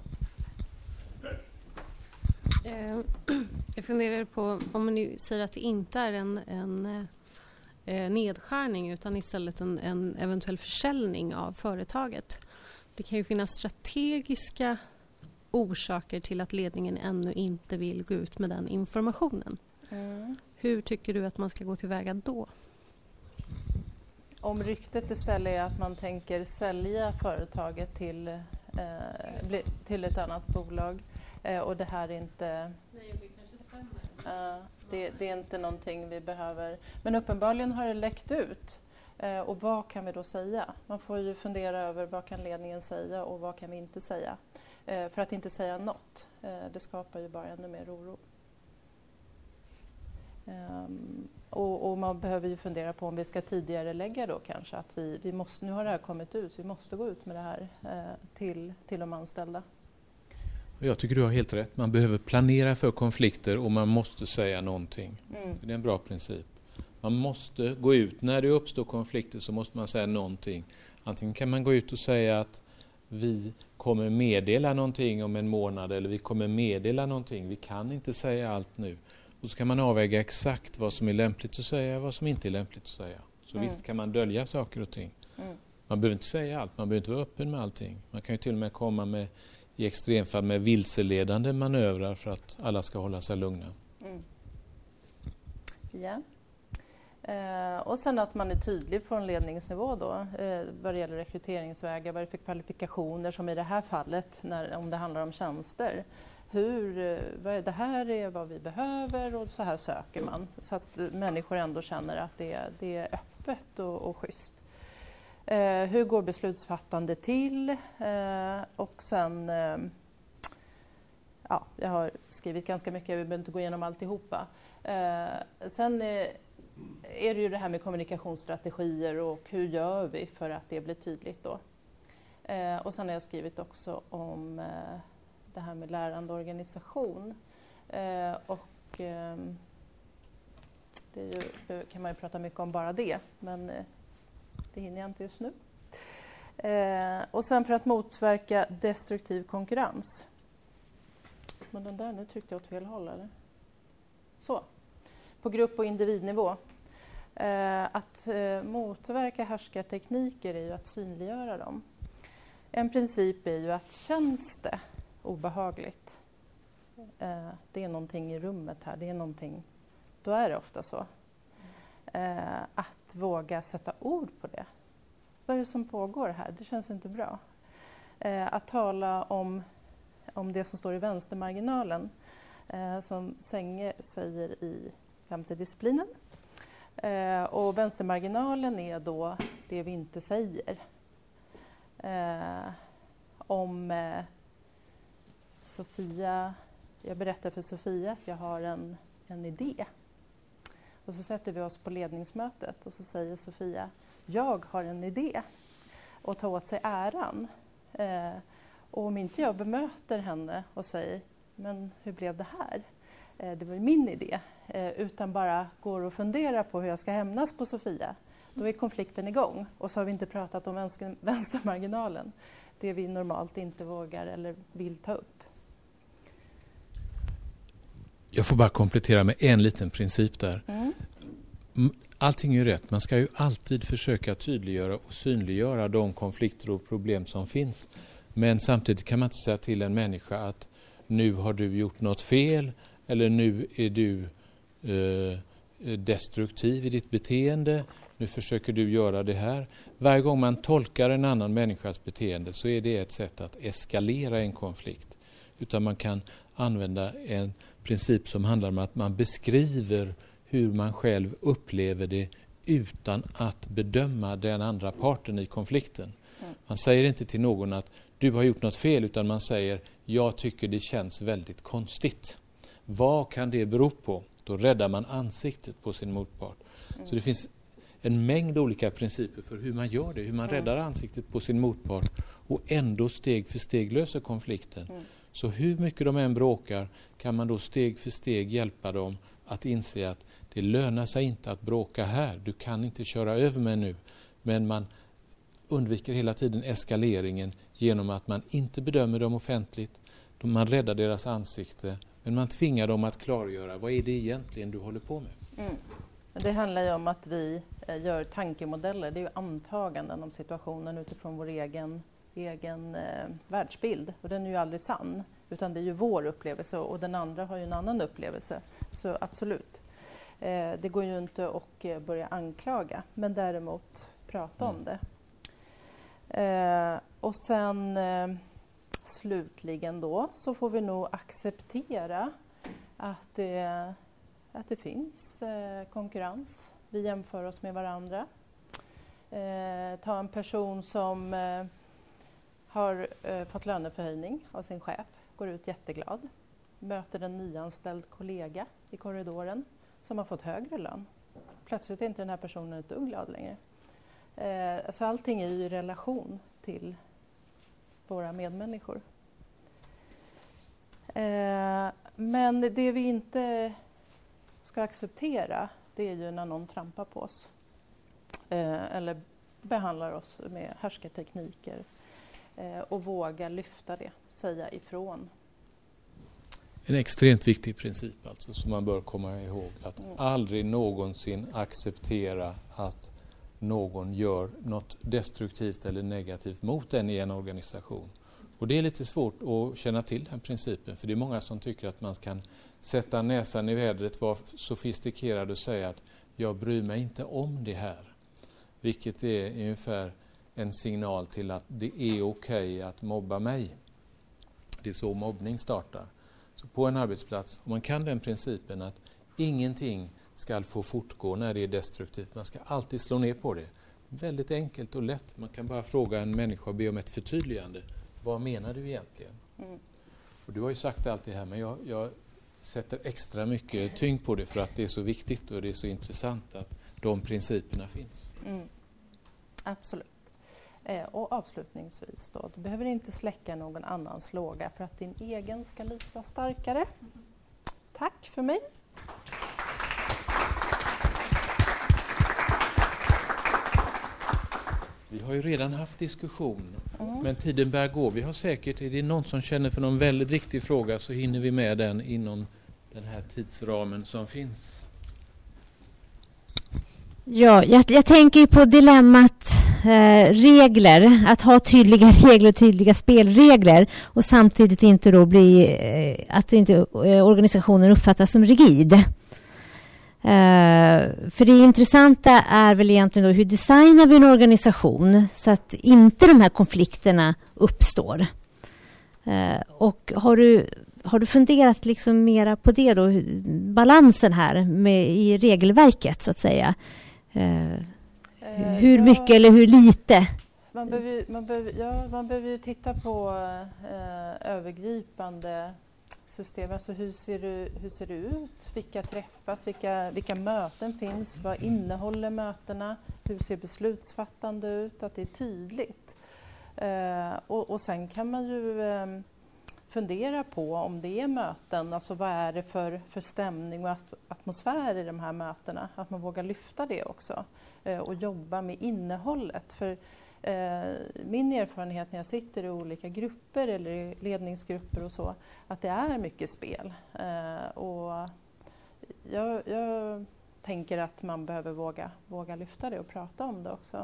Jag funderar på, om man nu säger att det inte är en, en eh, nedskärning utan istället en, en eventuell försäljning av företaget. Det kan ju finnas strategiska orsaker till att ledningen ännu inte vill gå ut med den informationen. Mm. Hur tycker du att man ska gå tillväga då? Om ryktet istället är att man tänker sälja företaget till, eh, till ett annat bolag eh, och det här inte... Nej, det kanske stämmer. Uh, det, det är inte någonting vi behöver. Men uppenbarligen har det läckt ut. Uh, och vad kan vi då säga? Man får ju fundera över vad kan ledningen säga och vad kan vi inte säga. Uh, för att inte säga något. Uh, det skapar ju bara ännu mer oro. Um, och, och man behöver ju fundera på om vi ska tidigare lägga då kanske. Att vi, vi måste, nu har det här kommit ut. Vi måste gå ut med det här uh, till, till de anställda. Jag tycker du har helt rätt. Man behöver planera för konflikter och man måste säga någonting. Mm. Det är en bra princip. Man måste gå ut. När det uppstår konflikter så måste man säga någonting. Antingen kan man gå ut och säga att vi kommer meddela någonting om en månad eller vi kommer meddela någonting. Vi kan inte säga allt nu. Och så kan man avväga exakt vad som är lämpligt att säga och vad som inte är lämpligt att säga. Så mm. visst kan man dölja saker och ting. Mm. Man behöver inte säga allt, man behöver inte vara öppen med allting. Man kan ju till och med komma med i extremfall med vilseledande manövrar för att alla ska hålla sig lugna. Mm. Ja. Eh, och sen att man är tydlig från ledningsnivå då eh, vad det gäller rekryteringsvägar, vad det är för kvalifikationer som i det här fallet när, om det handlar om tjänster. Hur, eh, vad är, det här är vad vi behöver och så här söker man. Så att eh, människor ändå känner att det, det är öppet och, och schysst. Eh, hur går beslutsfattande till? Eh, och sen, eh, ja, jag har skrivit ganska mycket, vi behöver inte gå igenom alltihopa. Eh, sen eh, är det ju det här med kommunikationsstrategier och hur gör vi för att det blir tydligt då. Eh, och sen har jag skrivit också om eh, det här med lärande organisation. Eh, och eh, det är ju, kan man ju prata mycket om bara det, men eh, det hinner jag inte just nu. Eh, och sen för att motverka destruktiv konkurrens. Men den där, nu tryckte jag åt fel håll eller? Så. På grupp- och individnivå. Eh, att eh, motverka härskartekniker är ju att synliggöra dem. En princip är ju att känns det obehagligt, eh, det är någonting i rummet här, det är någonting, då är det ofta så. Eh, att våga sätta ord på det. Vad är det som pågår här? Det känns inte bra. Eh, att tala om, om det som står i vänstermarginalen, eh, som Senge säger i femte disciplinen. Eh, och vänstermarginalen är då det vi inte säger. Eh, om eh, Sofia, jag berättar för Sofia att jag har en, en idé. Och så sätter vi oss på ledningsmötet och så säger Sofia, jag har en idé, och tar åt sig äran. Eh, och om inte jag bemöter henne och säger, men hur blev det här? Eh, det var min idé. Eh, utan bara går och funderar på hur jag ska hämnas på Sofia. Då är konflikten igång. Och så har vi inte pratat om vänster, vänstermarginalen. Det vi normalt inte vågar eller vill ta upp. Jag får bara komplettera med en liten princip där. Mm. Allting är ju rätt. Man ska ju alltid försöka tydliggöra och synliggöra de konflikter och problem som finns. Men samtidigt kan man inte säga till en människa att nu har du gjort något fel eller nu är du eh, destruktiv i ditt beteende. Nu försöker du göra det här. Varje gång man tolkar en annan människas beteende så är det ett sätt att eskalera en konflikt. Utan man kan använda en princip som handlar om att man beskriver hur man själv upplever det utan att bedöma den andra parten i konflikten. Man säger inte till någon att du har gjort något fel, utan man säger jag tycker det känns väldigt konstigt. Vad kan det bero på? Då räddar man ansiktet på sin motpart. Mm. Så det finns en mängd olika principer för hur man gör det, hur man mm. räddar ansiktet på sin motpart och ändå steg för steg löser konflikten. Mm. Så hur mycket de än bråkar kan man då steg för steg hjälpa dem att inse att det lönar sig inte att bråka här. Du kan inte köra över mig nu. Men man undviker hela tiden eskaleringen genom att man inte bedömer dem offentligt. Man räddar deras ansikte. Men man tvingar dem att klargöra vad är det egentligen du håller på med. Mm. Det handlar ju om att vi gör tankemodeller. Det är ju antaganden om situationen utifrån vår egen, egen eh, världsbild. Och den är ju aldrig sann. Utan det är ju vår upplevelse och den andra har ju en annan upplevelse. Så absolut. Eh, det går ju inte att eh, börja anklaga. Men däremot prata mm. om det. Eh, och sen eh, slutligen då så får vi nog acceptera att det, att det finns eh, konkurrens. Vi jämför oss med varandra. Eh, ta en person som eh, har eh, fått löneförhöjning av sin chef, går ut jätteglad, möter en nyanställd kollega i korridoren som har fått högre lön. Plötsligt är inte den här personen ett dugg glad längre. Eh, alltså allting är ju i relation till våra medmänniskor. Eh, men det vi inte ska acceptera, det är ju när någon trampar på oss. Eh, eller behandlar oss med härskartekniker. Eh, och våga lyfta det, säga ifrån. En extremt viktig princip alltså, som man bör komma ihåg. Att Mm. aldrig någonsin acceptera att någon gör något destruktivt eller negativt mot en i en organisation. Och det är lite svårt att känna till den principen, för det är många som tycker att man kan sätta näsan i vädret, vara sofistikerad och säga att jag bryr mig inte om det här. Vilket är ungefär en signal till att det är okej att mobba mig. Det är så mobbning startar. Så på en arbetsplats, om man kan den principen att ingenting ska få fortgå när det är destruktivt. Man ska alltid slå ner på det. Väldigt enkelt och lätt. Man kan bara fråga en människa och be om ett förtydligande. Vad menar du egentligen? Mm. Och du har ju sagt allt det här, men jag, jag sätter extra mycket tyngd på det för att det är så viktigt och det är så intressant att de principerna finns. Mm. Absolut. Eh, och avslutningsvis då, du behöver inte släcka någon annans låga för att din egen ska lysa starkare. Tack för mig. Vi har ju redan haft diskussion, Mm. men tiden bär gå. Vi har säkert, är det någon som känner för någon väldigt viktig fråga så hinner vi med den inom den här tidsramen som finns. Ja, jag, jag tänker ju på dilemmat eh, regler, att ha tydliga regler och tydliga spelregler och samtidigt inte då bli, eh, att inte eh, organisationen uppfattas som rigid. Eh, för det intressanta är väl egentligen då hur designar vi en organisation så att inte de här konflikterna uppstår. Eh, och har du, har du funderat liksom mera på det då, balansen här med, i regelverket så att säga? Eh, hur ja, mycket eller hur lite? Man behöver, man behöver, ja, man behöver ju titta på eh, övergripande system. Alltså hur ser det, hur ser det ut? Vilka träffas? Vilka, vilka möten finns? Vad innehåller mötena? Hur ser beslutsfattande ut? Att det är tydligt. Eh, och, och sen kan man ju eh, fundera på om det är möten, alltså vad är det för, för stämning och atmosfär i de här mötena. Att man vågar lyfta det också eh, och jobba med innehållet. För eh, min erfarenhet när jag sitter i olika grupper eller i ledningsgrupper och så, att det är mycket spel. Eh, och jag, jag tänker att man behöver våga, våga lyfta det och prata om det också.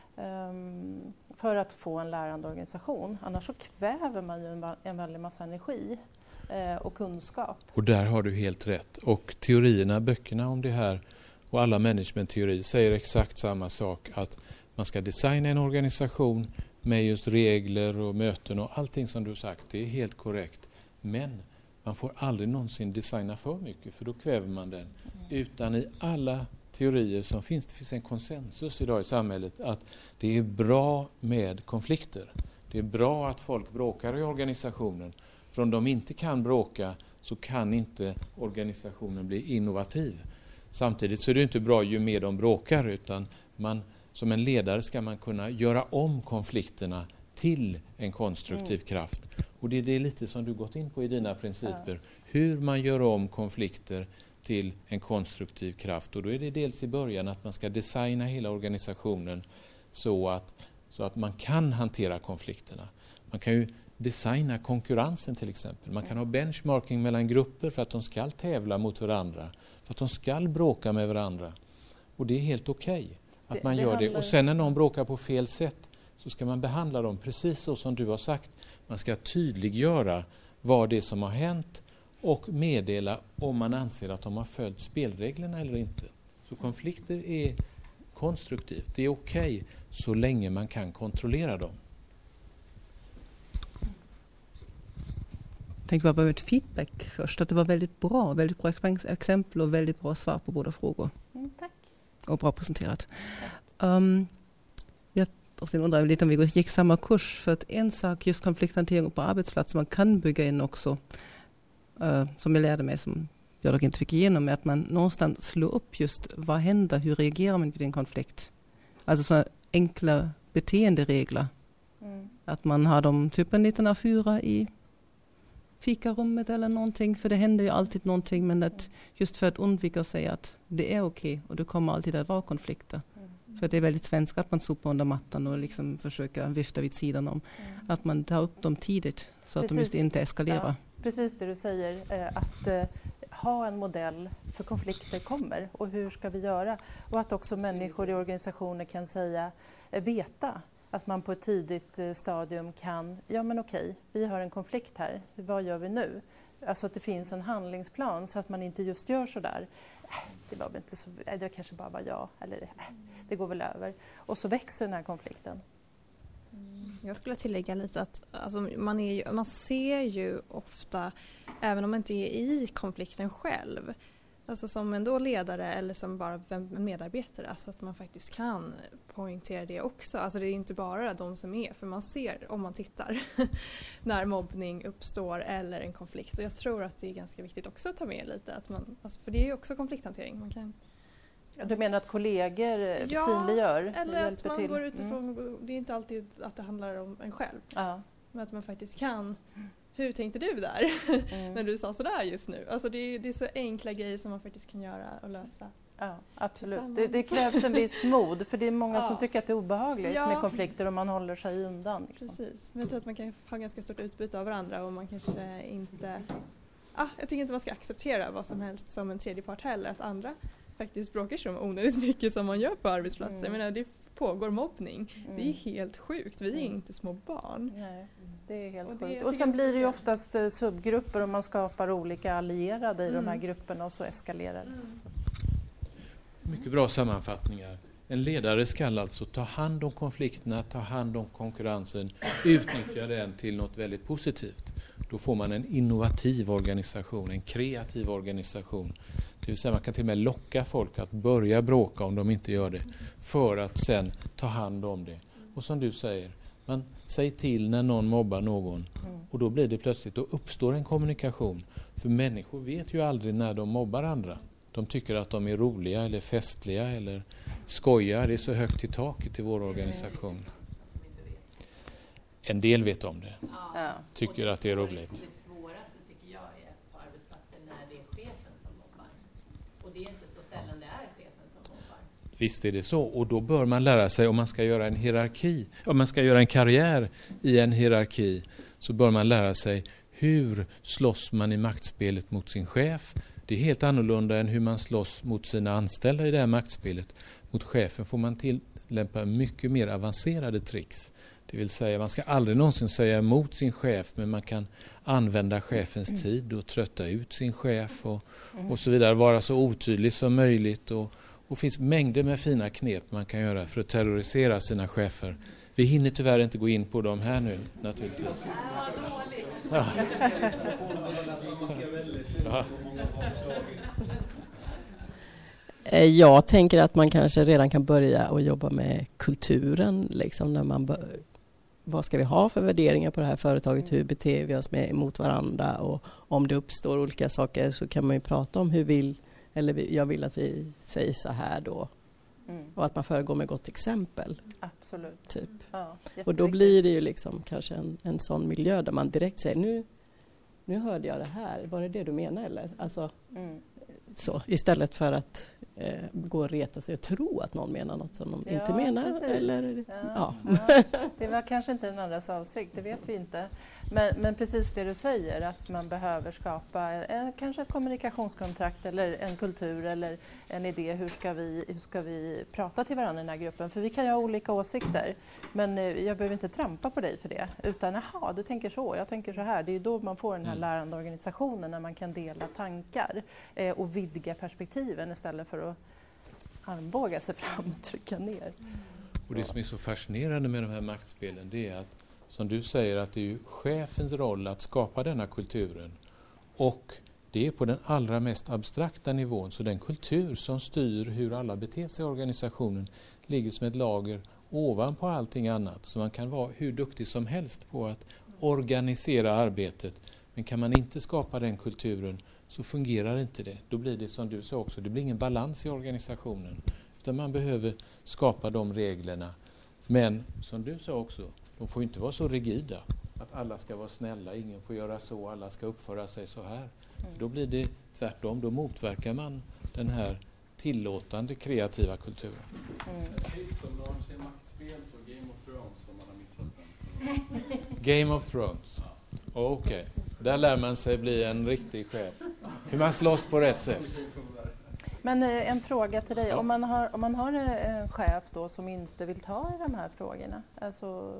Um, för att få en lärande organisation. Annars så kväver man ju en, en väldig massa energi eh, och kunskap. Och där har du helt rätt. Och teorierna, böckerna om det här och alla managementteorier säger exakt samma sak. Att man ska designa en organisation med just regler och möten och allting som du har sagt. Det är helt korrekt. Men man får aldrig någonsin designa för mycket för då kväver man den. Mm. Utan i alla teorier som finns, det finns en konsensus idag i samhället att det är bra med konflikter. Det är bra att folk bråkar i organisationen. För om de inte kan bråka så kan inte organisationen bli innovativ. Samtidigt så är det inte bra ju mer de bråkar, utan man, som en ledare ska man kunna göra om konflikterna till en konstruktiv mm. kraft. Och det är det lite som du gått in på i dina principer. Ja. Hur man gör om konflikter till en konstruktiv kraft. Och då är det dels i början att man ska designa hela organisationen så att, så att man kan hantera konflikterna. Man kan ju designa konkurrensen till exempel. Man kan ha benchmarking mellan grupper för att de ska tävla mot varandra. För att de ska bråka med varandra. Och det är helt okej okay att det, man gör det. det. Och sen när någon bråkar på fel sätt så ska man behandla dem precis så som du har sagt. Man ska tydliggöra vad det är som har hänt och meddela om man anser att de har följt spelreglerna eller inte. Så konflikter är konstruktivt. Det är okej okay, så länge man kan kontrollera dem. Jag tänkte bara på ett feedback först. Att det var väldigt bra. Väldigt bra exempel och väldigt bra svar på båda frågor. Mm, tack. Och bra presenterat. Um, jag och sen undrar jag lite om vi gick samma kurs. För att en sak, just konflikthantering på arbetsplatser, man kan bygga in också. Uh, som jag lärde mig, som jag dock inte fick igenom, är att man någonstans slår upp just vad händer, hur reagerar man vid en konflikt. Alltså så enkla beteenderegler. Mm. Att man har dem typ en liten A fyra i fikarummet eller någonting, för det händer ju alltid någonting, men att just för att undvika att säga att det är okej okay, och det kommer alltid att vara konflikter. Mm. För det är väldigt svenskt att man sopar under mattan och liksom försöker vifta vid sidan om. Mm. Att man tar upp dem tidigt så Precis. att de just inte eskalerar. Ja, precis det du säger, eh, att eh, ha en modell för konflikter kommer och hur ska vi göra? Och att också människor i organisationer kan säga, eh, veta att man på ett tidigt eh, stadium kan, ja men okej, vi har en konflikt här, vad gör vi nu? Alltså att det finns en handlingsplan så att man inte just gör så där. Det var väl inte så, det kanske bara var jag, eller det går väl över. Och så växer den här konflikten. Jag skulle tillägga lite att alltså, man, är ju, man ser ju ofta, även om man inte är i konflikten själv, alltså som en då ledare eller som bara en medarbetare, alltså att man faktiskt kan poängtera det också. Alltså det är inte bara de som är, för man ser om man tittar när mobbning uppstår eller en konflikt. Och jag tror att det är ganska viktigt också att ta med lite, att man, alltså, för det är ju också konflikthantering. Man kan, ja, du menar att kollegor ja, synliggör? Eller att man till. går utifrån, mm. det är inte alltid att det handlar om en själv. Ja. Men att man faktiskt kan, hur tänkte du där mm. när du sa sådär just nu? Alltså det är, det är så enkla grejer som man faktiskt kan göra och lösa. Ja, absolut. Det, det krävs en viss mod, för det är många ja. som tycker att det är obehagligt ja. med konflikter och man håller sig undan. Liksom. Precis, men jag tror att man kan ha ganska stort utbyte av varandra och man kanske inte... Ah, jag tycker inte man ska acceptera vad som helst som en tredje part heller, att andra faktiskt bråkar så onödigt mycket som man gör på arbetsplatser. Mm. Jag menar, det pågår mobbning. Mm. Det är helt sjukt. Vi är mm. inte små barn. Nej, det är helt och sjukt. Och sen blir det ju oftast subgrupper och man skapar olika allierade i mm. de här grupperna och så eskalerar det. Mm. Mycket bra sammanfattningar. En ledare ska alltså ta hand om konflikterna, ta hand om konkurrensen, utnyttja den till något väldigt positivt. Då får man en innovativ organisation, en kreativ organisation. Det vill säga man kan till och med locka folk att börja bråka om de inte gör det, för att sen ta hand om det. Och som du säger, man säger till när någon mobbar någon och då blir det plötsligt, då uppstår en kommunikation. För människor vet ju aldrig när de mobbar andra. De tycker att de är roliga eller festliga eller skojar. Det är så högt i taket i vår organisation. En del vet om det. Ja. Tycker att det är roligt. Det svåraste tycker jag är på arbetsplatsen när det är chefen som mobbar. Och det är inte så sällan det är chefen som mobbar. Visst är det så. Och då bör man lära sig, om man ska göra en hierarki, om man ska göra en karriär i en hierarki, så bör man lära sig hur slåss man i maktspelet mot sin chef. Det är helt annorlunda än hur man slåss mot sina anställda i det här maktspelet. Mot chefen får man tillämpa mycket mer avancerade tricks. Det vill säga, man ska aldrig någonsin säga emot sin chef, men man kan använda chefens mm. tid och trötta ut sin chef och, mm. och så vidare. Vara så otydlig som möjligt. Och, och finns mängder med fina knep man kan göra för att terrorisera sina chefer. Vi hinner tyvärr inte gå in på dem här nu, naturligtvis. Ja. Ja. Jag tänker att man kanske redan kan börja att jobba med kulturen. Liksom när man bör, vad ska vi ha för värderingar på det här företaget? Hur beter vi oss med, mot varandra? Och om det uppstår olika saker så kan man ju prata om hur vill, eller vi, jag vill att vi säger så här då. Mm. Och att man föregår med gott exempel. Absolut. Typ. Ja, och då blir det ju liksom kanske en, en sån miljö där man direkt säger nu, nu hörde jag det här. Var det det du menar eller? Alltså, mm. så, istället för att eh, gå och reta sig och tro att någon menar något som de ja, inte menar. Precis. Eller, ja, ja. Ja. Det var kanske inte den andras avsikt, det vet vi inte. Men, men precis det du säger, att man behöver skapa eh, kanske ett kommunikationskontrakt eller en kultur eller en idé. Hur ska vi, hur ska vi prata till varandra i den här gruppen? För vi kan ju ha olika åsikter, men eh, jag behöver inte trampa på dig för det. Utan, jaha, du tänker så, jag tänker så här. Det är ju då man får den här mm. lärande organisationen, när man kan dela tankar eh, och vidga perspektiven istället för att armbåga sig fram och trycka ner. Och det som är så fascinerande med de här maktspelen, det är att, som du säger, att det är ju chefens roll att skapa denna kulturen. Och det är på den allra mest abstrakta nivån, så den kultur som styr hur alla beter sig i organisationen ligger som ett lager ovanpå allting annat. Så man kan vara hur duktig som helst på att organisera arbetet. Men kan man inte skapa den kulturen så fungerar inte det. Då blir det som du sa också, det blir ingen balans i organisationen. Utan man behöver skapa de reglerna. Men som du sa också, de får inte vara så rigida. Att alla ska vara snälla, ingen får göra så, alla ska uppföra sig så här. Mm. För då blir det tvärtom, då motverkar man den här tillåtande kreativa kulturen. Tips om någon ser maktspel så Game of Thrones om man har missat den. Game of Thrones. Okej, okay. Där lär man sig bli en riktig chef. Hur man slåss på rätt sätt. Men eh, en fråga till dig. Ja. Om man har, om man har en chef då som inte vill ta i de här frågorna, alltså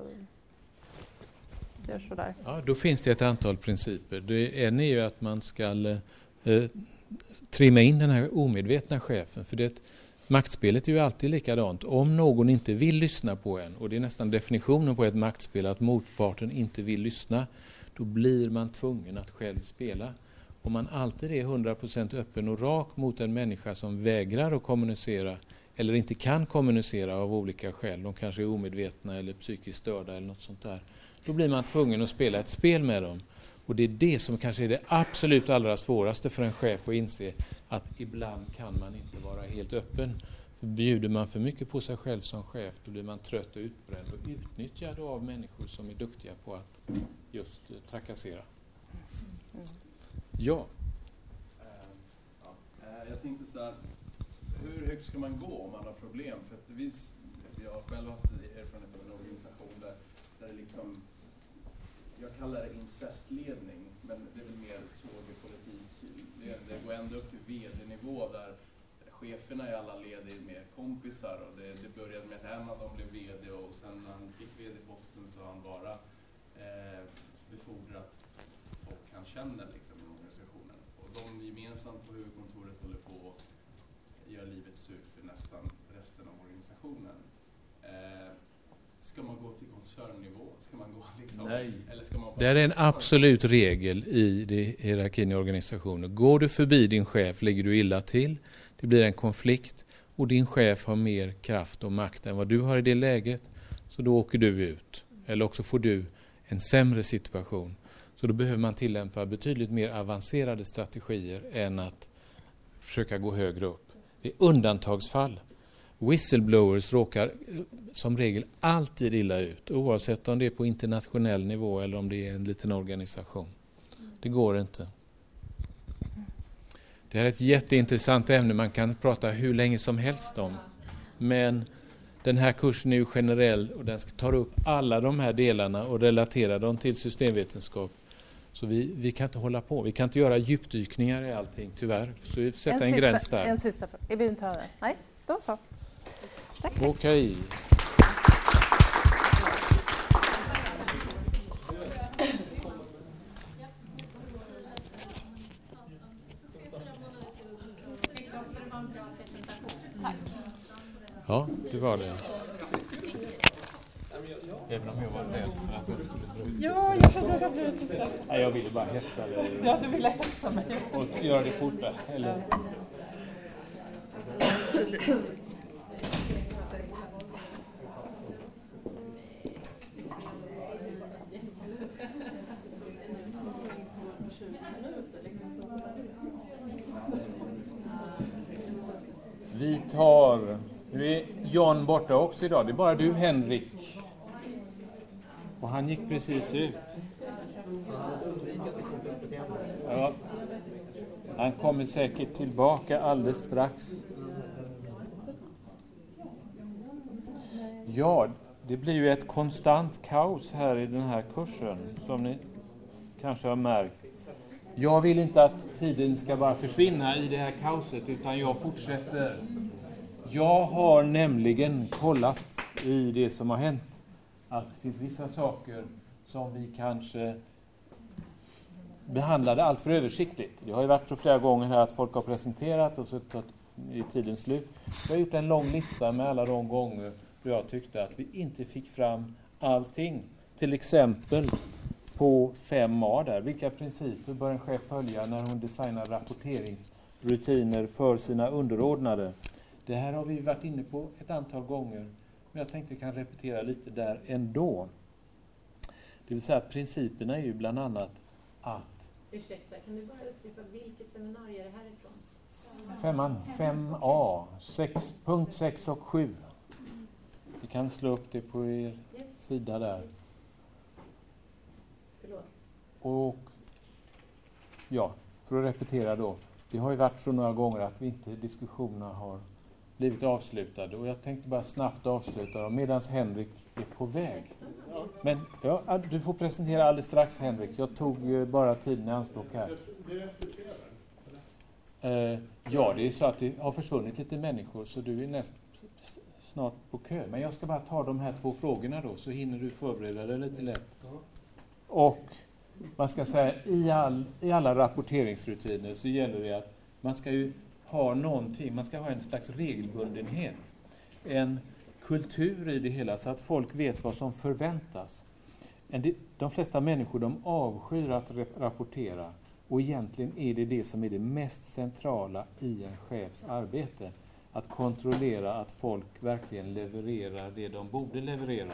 gör sådär. Ja, då finns det ett antal principer. Det en är ju att man ska eh, trimma in den här omedvetna chefen. För det, maktspelet är ju alltid likadant. Om någon inte vill lyssna på en, och det är nästan definitionen på ett maktspel, att motparten inte vill lyssna, då blir man tvungen att själv spela. Om man alltid är hundra procent öppen och rak mot en människa som vägrar att kommunicera eller inte kan kommunicera av olika skäl, de kanske är omedvetna eller psykiskt störda eller något sånt där, då blir man tvungen att spela ett spel med dem. Och det är det som kanske är det absolut allra svåraste för en chef att inse, att ibland kan man inte vara helt öppen. För bjuder man för mycket på sig själv som chef, då blir man trött och utbränd och utnyttjad av människor som är duktiga på att just uh, trakassera. Mm. Ja. Uh, ja. Uh, jag tänkte så här, hur högt ska man gå om man har problem? För att vi, jag har själv haft erfarenhet av en organisation där, där det liksom, jag kallar det incestledning, men det är väl mer svågerpolitik. Det, det går ändå upp till vd-nivå där cheferna i alla led är mer kompisar, och det, det började med att en av dem blev vd, och sen när han fick vd-posten så har han bara eh, befordrat folk han känner liksom, i organisationen. Och de gemensamt på huvudkontoret håller på att göra livet surt för nästan resten av organisationen. Eh, ska man gå till koncernnivå? Ska man gå liksom, Nej. Eller ska man det är en absolut regel i det, hierarkin i organisationen. Går du förbi din chef ligger du illa till. Det blir en konflikt och din chef har mer kraft och makt än vad du har i det läget. Så då åker du ut. Eller också får du en sämre situation. Så då behöver man tillämpa betydligt mer avancerade strategier än att försöka gå högre upp. Det är undantagsfall. Whistleblowers råkar som regel alltid illa ut, oavsett om det är på internationell nivå eller om det är en liten organisation. Det går inte. Det här är ett jätteintressant ämne man kan prata hur länge som helst om. Men den här kursen är ju generell och den tar upp alla de här delarna och relaterar dem till systemvetenskap. Så vi, vi kan inte hålla på. Vi kan inte göra djupdykningar i allting, tyvärr. Så vi sätta en, en sista, gräns där. En sista fråga. Är vi inte hörande? Nej, då så. Tack. Okej. Okay. Ja, det var det. Även om jag var rädd för att jag skulle dra ut. Ja, jag trodde att jag blev lite stressad. Nej, jag ville bara hetsa dig. Ja, du ville hetsa mig. Och göra det fortare, eller? Absolut. Vi tar... Nu är John borta också idag. Det är bara du, Henrik. Och han gick precis ut. Ja. Han kommer säkert tillbaka alldeles strax. Ja, det blir ju ett konstant kaos här i den här kursen, som ni kanske har märkt. Jag vill inte att tiden ska bara försvinna i det här kaoset, utan jag fortsätter. Jag har nämligen kollat i det som har hänt att det finns vissa saker som vi kanske behandlade allt för översiktligt. Det har ju varit så flera gånger här att folk har presenterat och så tar i tidens slut. Jag har gjort en lång lista med alla de gånger då jag tyckte att vi inte fick fram allting. Till exempel på fem A där. Vilka principer bör en chef följa när hon designar rapporteringsrutiner för sina underordnade? Det här har vi varit inne på ett antal gånger, men jag tänkte jag kan repetera lite där ändå. Det vill säga principerna är ju bland annat att... Ursäkta, kan du bara upprepa vilket seminarium är det härifrån? Femman, fem A, sex, punkt sex och sju. Vi kan slå upp det på er yes. sida där. Förlåt. Och ja, för att repetera då. Det har ju varit så några gånger att vi inte diskussionerna har blivit avslutade. Och jag tänkte bara snabbt avsluta dem medan Henrik är på väg. Men ja, du får presentera alldeles strax, Henrik. Jag tog eh, bara tiden i anspråk här. Eh, ja, det är så att det har försvunnit lite människor, så du är näst, snart på kö. Men jag ska bara ta de här två frågorna då, så hinner du förbereda dig lite lätt. Och man ska säga, i, all, i alla rapporteringsrutiner så gäller det att man ska ju ha någonting, man ska ha en slags regelbundenhet. En kultur i det hela så att folk vet vad som förväntas. De flesta människor, de avskyr att rapportera, och egentligen är det det som är det mest centrala i en chefs arbete. Att kontrollera att folk verkligen levererar det de borde leverera.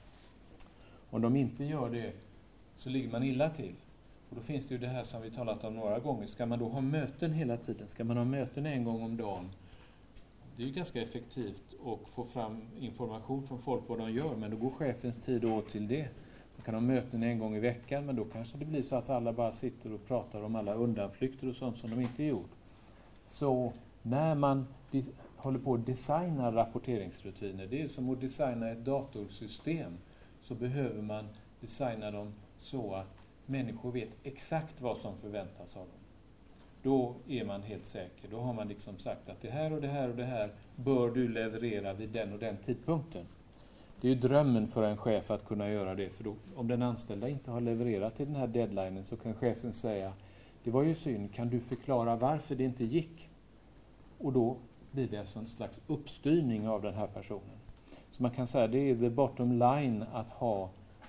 Om de inte gör det så ligger man illa till. Och då finns det ju det här som vi talat om några gånger. Ska man då ha möten hela tiden? Ska man ha möten en gång om dagen? Det är ju ganska effektivt att få fram information från folk vad de gör, men då går chefens tid åt till det. Man kan ha möten en gång i veckan, men då kanske det blir så att alla bara sitter och pratar om alla undanflykter och sånt som de inte gjort. Så när man de- håller på att designa rapporteringsrutiner, det är som att designa ett datorsystem, så behöver man designa dem så att människor vet exakt vad som förväntas av dem. Då är man helt säker. Då har man liksom sagt att det här och det här och det här bör du leverera vid den och den tidpunkten. Det är ju drömmen för en chef att kunna göra det. För då, om den anställda inte har levererat till den här deadlinen, så kan chefen säga, det var ju synd, kan du förklara varför det inte gick? Och då blir det alltså en slags uppstyrning av den här personen. Så man kan säga, det är the bottom line att ha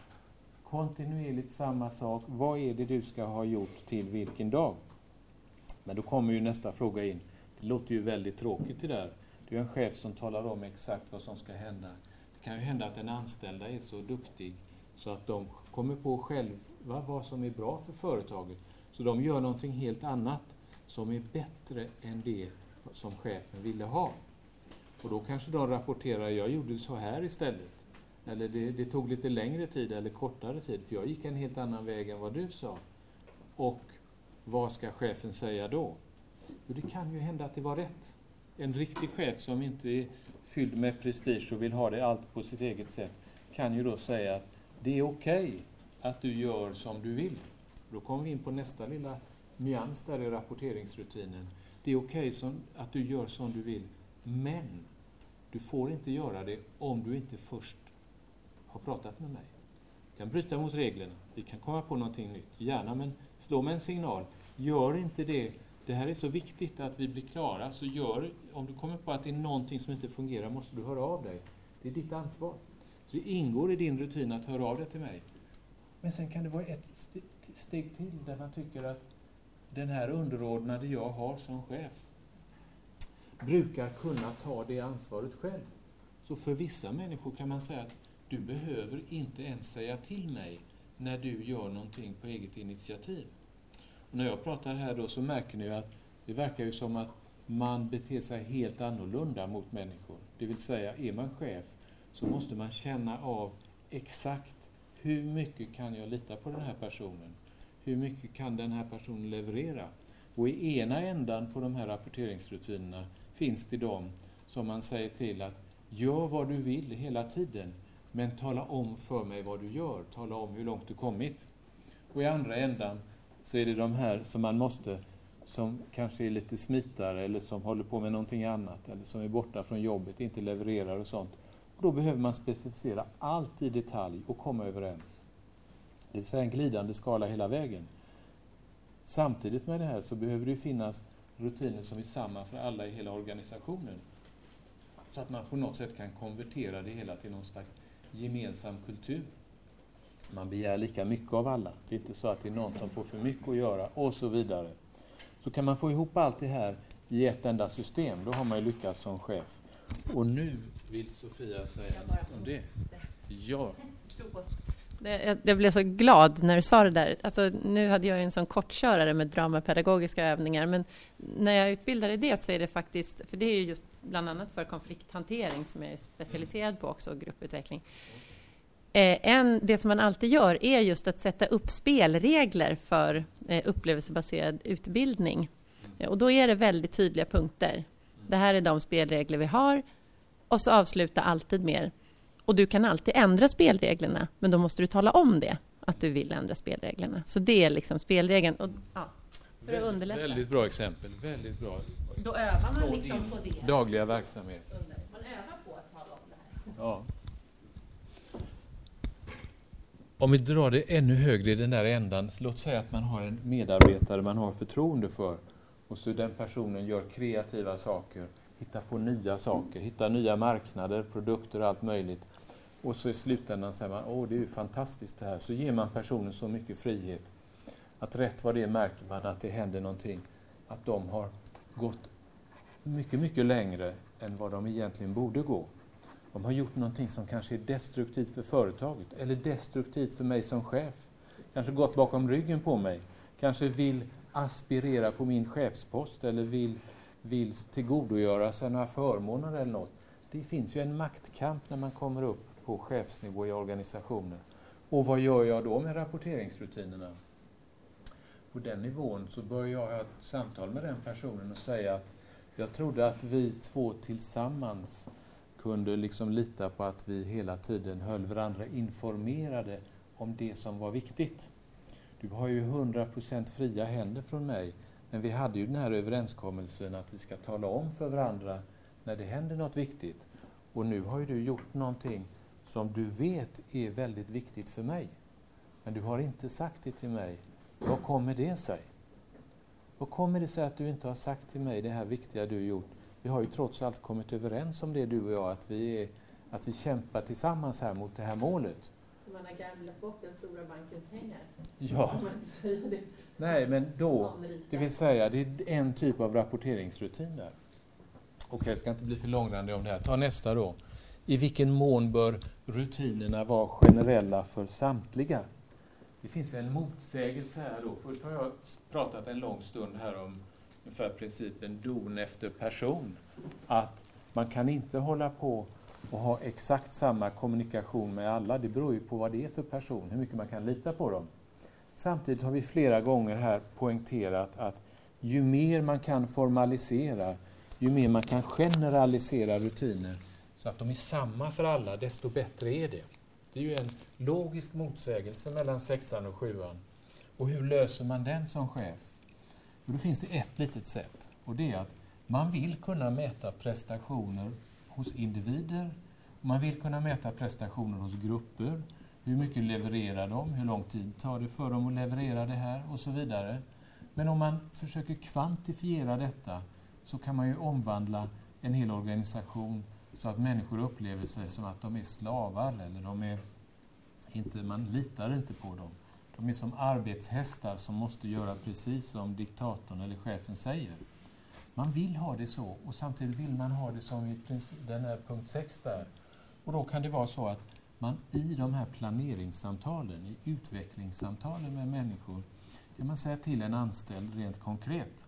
kontinuerligt samma sak. Vad är det du ska ha gjort till vilken dag? Men då kommer ju nästa fråga in. Det låter ju väldigt tråkigt det där. Det är en chef som talar om exakt vad som ska hända. Det kan ju hända att en anställda är så duktig så att de kommer på själva vad som är bra för företaget. Så de gör någonting helt annat som är bättre än det som chefen ville ha. Och då kanske de rapporterar, jag gjorde så här istället. Eller det, det tog lite längre tid eller kortare tid, för jag gick en helt annan väg än vad du sa. Och vad ska chefen säga då? Jo, det kan ju hända att det var rätt. En riktig chef som inte är fylld med prestige och vill ha det allt på sitt eget sätt kan ju då säga att det är okej att du gör som du vill. Då kommer vi in på nästa lilla nyans där i rapporteringsrutinen. Det är okej som, att du gör som du vill, men du får inte göra det om du inte först har pratat med mig. Du kan bryta mot reglerna. Vi kan komma på någonting nytt. Gärna, men slå med en signal. Gör inte det. Det här är så viktigt att vi blir klara. Så gör, om du kommer på att det är någonting som inte fungerar, måste du höra av dig. Det är ditt ansvar. Så det ingår i din rutin att höra av dig till mig. Men sen kan det vara ett st- steg till där man tycker att den här underordnade jag har som chef brukar kunna ta det ansvaret själv. Så för vissa människor kan man säga att du behöver inte ens säga till mig när du gör någonting på eget initiativ. Och när jag pratar här då så märker ni att det verkar ju som att man beter sig helt annorlunda mot människor. Det vill säga, är man chef så måste man känna av exakt hur mycket kan jag lita på den här personen? Hur mycket kan den här personen leverera? Och i ena ändan på de här rapporteringsrutinerna finns det de som man säger till att gör vad du vill hela tiden, men tala om för mig vad du gör. Tala om hur långt du kommit. Och i andra ändan så är det de här som man måste, som kanske är lite smitare eller som håller på med någonting annat eller som är borta från jobbet, inte levererar och sånt. Och då behöver man specificera allt i detalj och komma överens. Det vill säga en glidande skala hela vägen. Samtidigt med det här så behöver det finnas rutiner som är samma för alla i hela organisationen. Så att man på något sätt kan konvertera det hela till någon slags gemensam kultur. Man begär lika mycket av alla. Det är inte så att det är någon som får för mycket att göra och så vidare. Så kan man få ihop allt det här i ett enda system, då har man ju lyckats som chef. Och nu vill Sofia säga något om det. Ja. Jag, jag blev så glad när du sa det där. Alltså, nu hade jag en sån kortkörare med dramapedagogiska övningar, men när jag utbildar i det så är det faktiskt, för det är ju just bland annat för konflikthantering som jag är specialiserad på också, och grupputveckling. Eh, en, det som man alltid gör är just att sätta upp spelregler för eh, upplevelsebaserad utbildning. Eh, och då är det väldigt tydliga punkter. Det här är de spelregler vi har. Och så avsluta alltid med. Och du kan alltid ändra spelreglerna. Men då måste du tala om det. Att du vill ändra spelreglerna. Så det är liksom spelregeln. Och, ja, för att underlätta. Väldigt bra exempel. Väldigt bra. Då övar man liksom på det. Dagliga verksamhet. Man övar på att tala om det här. Ja. Om vi drar det ännu högre i den där ändan. Låt säga att man har en medarbetare man har förtroende för. Och så den personen gör kreativa saker. Hittar på nya saker. Hittar nya marknader, produkter och allt möjligt. Och så i slutändan säger man, åh det är ju fantastiskt det här. Så ger man personen så mycket frihet. Att rätt vad det märker man att det händer någonting. Att de har gått mycket, mycket längre än vad de egentligen borde gå. De har gjort någonting som kanske är destruktivt för företaget. Eller destruktivt för mig som chef. Kanske gått bakom ryggen på mig. Kanske vill aspirera på min chefspost. Eller vill, vill tillgodogöra sig några förmåner eller något. Det finns ju en maktkamp när man kommer upp på chefsnivå i organisationen. Och vad gör jag då med rapporteringsrutinerna? På den nivån så börjar jag ha ett samtal med den personen och säga att jag trodde att vi två tillsammans kunde liksom lita på att vi hela tiden höll varandra informerade om det som var viktigt. Du har ju hundra procent fria händer från mig, men vi hade ju den här överenskommelsen att vi ska tala om för varandra när det händer något viktigt. Och nu har ju du gjort någonting som du vet är väldigt viktigt för mig. Men du har inte sagt det till mig. Vad kommer det sig? Vad kommer det sig att du inte har sagt till mig det här viktiga du gjort? Vi har ju trots allt kommit överens om det du och jag, att vi, är, att vi kämpar tillsammans här mot det här målet. Man har gamblat bort den stora bankens pengar. Ja. Nej, men då, det vill säga, det är en typ av rapporteringsrutiner. Okej, jag ska inte bli för långrandig om det här. Ta nästa då. I vilken mån bör rutinerna vara generella för samtliga? Det finns en motsägelse här då. Först har jag pratat en lång stund här om ungefär principen don efter person. Att man kan inte hålla på och ha exakt samma kommunikation med alla. Det beror ju på vad det är för person, hur mycket man kan lita på dem. Samtidigt har vi flera gånger här poängterat att ju mer man kan formalisera, ju mer man kan generalisera rutiner så att de är samma för alla, desto bättre är det. Det är ju en logisk motsägelse mellan sexan och sjuan. Och hur löser man den som chef? Och då finns det ett litet sätt. Och det är att man vill kunna mäta prestationer hos individer. Man vill kunna mäta prestationer hos grupper. Hur mycket levererar de? Hur lång tid tar det för dem att leverera det här? Och så vidare. Men om man försöker kvantifiera detta så kan man ju omvandla en hel organisation så att människor upplever sig som att de är slavar eller de är inte, man litar inte på dem. De är som arbetshästar som måste göra precis som diktatorn eller chefen säger. Man vill ha det så och samtidigt vill man ha det som i princip, den här punkt sex där. Och då kan det vara så att man i de här planeringssamtalen, i utvecklingssamtalen med människor, kan man säga till en anställd rent konkret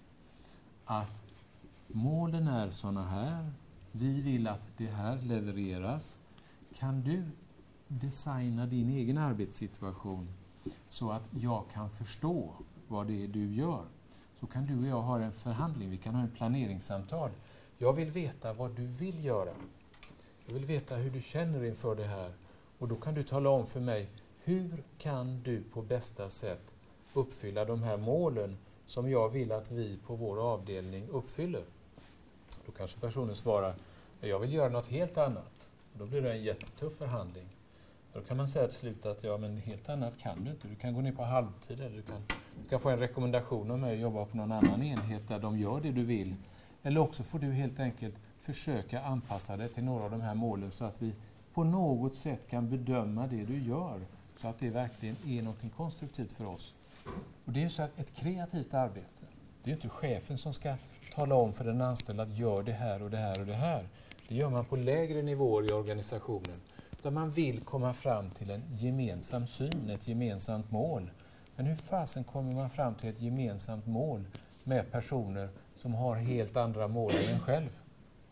att målen är såna här, vi vill att det här levereras. Kan du designa din egen arbetssituation så att jag kan förstå vad det är du gör? Så kan du och jag ha en förhandling, vi kan ha en planeringssamtal. Jag vill veta vad du vill göra. Jag vill veta hur du känner inför det här. Och då kan du tala om för mig, hur kan du på bästa sätt uppfylla de här målen som jag vill att vi på vår avdelning uppfyller? Då kanske personen svarar, jag vill göra något helt annat. Och då blir det en jättetuff förhandling. Då kan man säga till slut att ja, men helt annat kan du inte. Du kan gå ner på halvtid eller du kan, du kan få en rekommendation om mig att jobba på någon annan enhet där de gör det du vill. Eller också får du helt enkelt försöka anpassa det till några av de här målen så att vi på något sätt kan bedöma det du gör så att det verkligen är något konstruktivt för oss. Och det är så att ett kreativt arbete. Det är inte chefen som ska tala om för den anställda att gör det här och det här och det här. Det gör man på lägre nivåer i organisationen. Där man vill komma fram till en gemensam syn, ett gemensamt mål. Men hur fasen kommer man fram till ett gemensamt mål med personer som har helt andra mål än en själv?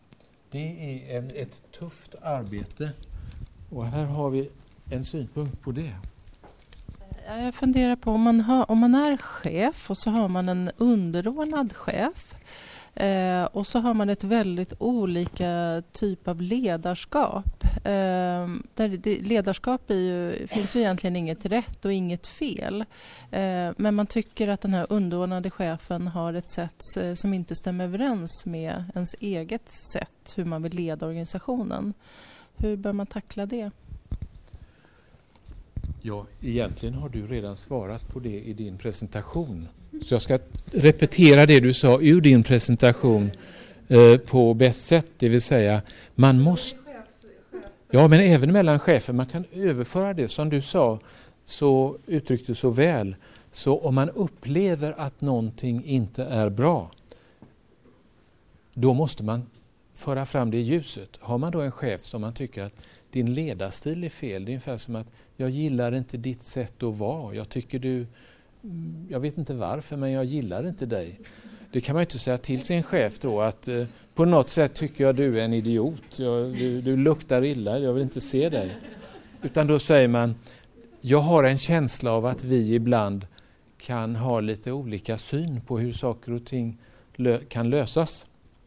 Det är en, ett tufft arbete. Och här har vi en synpunkt på det. Jag funderar på om man, har, om man är chef och så har man en underordnad chef. Eh, och så har man ett väldigt olika typ av ledarskap. Eh, där det, ledarskap är ju, finns ju egentligen inget rätt och inget fel. Eh, men man tycker att den här underordnade chefen har ett sätt eh, som inte stämmer överens med ens eget sätt hur man vill leda organisationen. Hur bör man tackla det? Ja, egentligen har du redan svarat på det i din presentation. Så jag ska repetera det du sa ur din presentation eh, på bäst sätt. Det vill säga, man måste... Ja, men även mellan chefer. Man kan överföra det som du sa, så uttryckte så väl. Så om man upplever att någonting inte är bra, då måste man föra fram det i ljuset. Har man då en chef som man tycker att din ledarstil är fel, det är ungefär som att jag gillar inte ditt sätt att vara. Jag tycker du... Jag vet inte varför, men jag gillar inte dig. Det kan man inte säga till sin chef då, att eh, på något sätt tycker jag du är en idiot. Jag, du, du luktar illa, jag vill inte se dig. Utan då säger man, jag har en känsla av att vi ibland kan ha lite olika syn på hur saker och ting lö- kan lösas.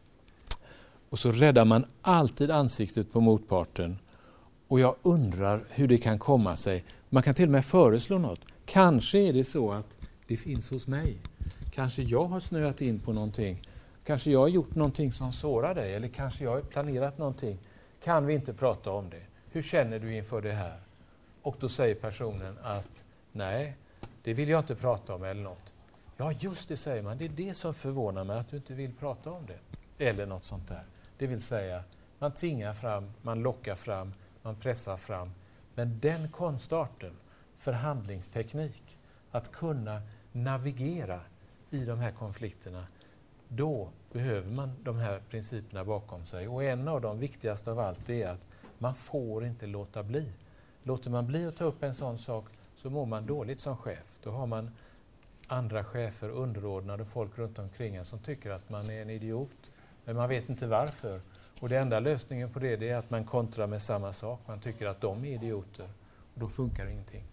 Och så räddar man alltid ansiktet på motparten. Och jag undrar hur det kan komma sig. Man kan till och med föreslå något. Kanske är det så att det finns hos mig. Kanske jag har snöat in på någonting. Kanske jag har gjort någonting som sårar dig. Eller kanske jag har planerat någonting. Kan vi inte prata om det? Hur känner du inför det här? Och då säger personen att nej, det vill jag inte prata om eller något. Ja, just det, säger man. Det är det som förvånar mig, att du inte vill prata om det. Eller något sånt där. Det vill säga, man tvingar fram, man lockar fram, man pressar fram. Men den konstarten, förhandlingsteknik, att kunna navigera i de här konflikterna, då behöver man de här principerna bakom sig. Och en av de viktigaste av allt är att man får inte låta bli. Låter man bli att ta upp en sån sak, så mår man dåligt som chef. Då har man andra chefer, underordnade folk runt omkring en som tycker att man är en idiot. Men man vet inte varför. Och det enda lösningen på det, det är att man kontrar med samma sak. Man tycker att de är idioter. Och då funkar ingenting.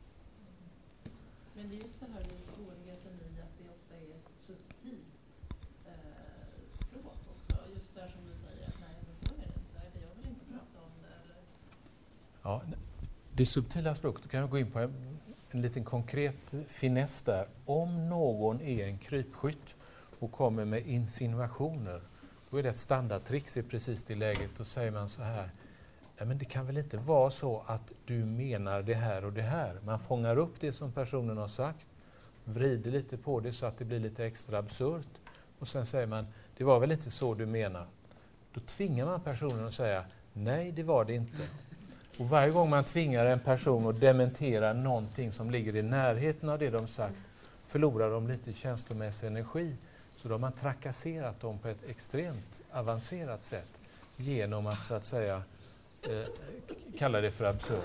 Men det är just det här med svårigheten i att det ofta är ett subtilt eh, språk också. Just där som du säger, att nej, men så är det inte. Eller jag vill inte prata om det. Eller... Ja, det subtila språket, då kan jag gå in på en, en liten konkret finess där. Om någon är en krypskytt och kommer med insinuationer, då är det ett standardtrix i precis det läget. Då säger man så här, nej, men det kan väl inte vara så att du menar det här och det här. Man fångar upp det som personen har sagt, vrider lite på det så att det blir lite extra absurt. Och sen säger man, det var väl inte så du menar. Då tvingar man personen att säga, nej, det var det inte. Och varje gång man tvingar en person att dementera någonting som ligger i närheten av det de sagt, förlorar de lite känslomässig energi. Så då har man trakasserat dem på ett extremt avancerat sätt genom att så att säga eh, kalla det för absurt.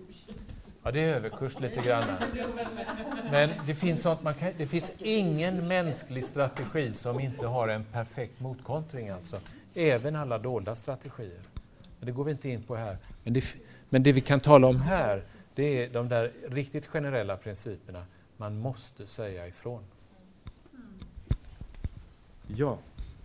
Ja, det är överkurs lite grann. Men det finns, sånt man kan, det finns ingen mänsklig strategi som inte har en perfekt motkontring. Alltså. Även alla dolda strategier. Men det går vi inte in på här. Men det, men det vi kan tala om här, det är de där riktigt generella principerna. Man måste säga ifrån. Ja.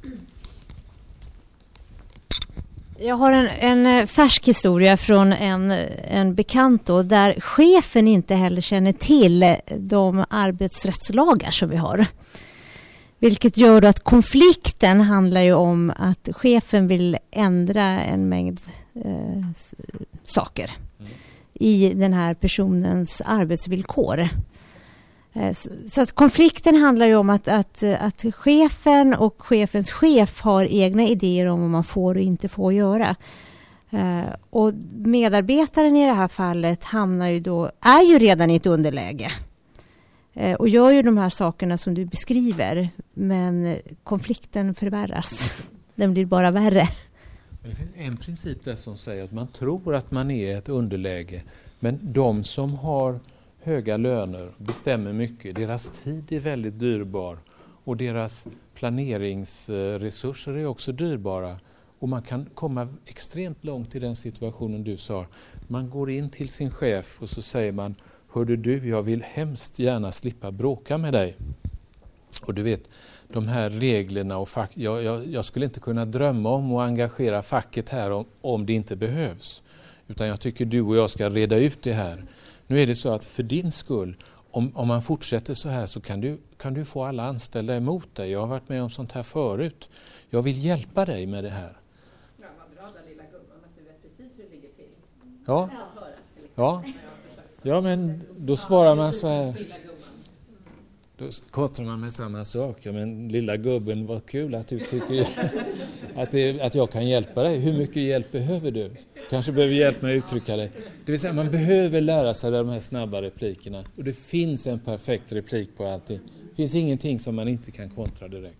Jag har en, en färsk historia från en, en bekant då, där chefen inte heller känner till de arbetsrättslagar som vi har. Vilket gör att konflikten handlar ju om att chefen vill ändra en mängd eh, saker mm. i den här personens arbetsvillkor. Så att konflikten handlar ju om att, att, att chefen och chefens chef har egna idéer om vad man får och inte får göra. Uh, och medarbetaren i det här fallet hamnar ju då, är ju redan i ett underläge. Uh, och gör ju de här sakerna som du beskriver, men konflikten förvärras. Den blir bara värre. Men det finns en princip där som säger att man tror att man är i ett underläge, men de som har höga löner bestämmer mycket. Deras tid är väldigt dyrbar och deras planeringsresurser är också dyrbara. Och man kan komma extremt långt i den situationen du sa. Man går in till sin chef och så säger man, hörde du, jag vill hemskt gärna slippa bråka med dig. Och du vet, de här reglerna och fack, jag, jag, jag skulle inte kunna drömma om att engagera facket här om, om det inte behövs. Utan jag tycker du och jag ska reda ut det här. Nu är det så att för din skull, om, om man fortsätter så här så kan du, kan du få alla anställda emot dig. Jag har varit med om sånt här förut. Jag vill hjälpa dig med det här. Ja, vad bra där, lilla gumman, att du vet precis hur det ligger till. Ja, ja. Ja, men då svarar man så här. Då kontrar man med samma sak. Ja, men lilla gubben, vad kul att du tycker att, det, att jag kan hjälpa dig. Hur mycket hjälp behöver du? Kanske behöver hjälp med att uttrycka dig. Det vill säga, man behöver lära sig de här snabba replikerna. Och det finns en perfekt replik på allting. Det finns ingenting som man inte kan kontra direkt.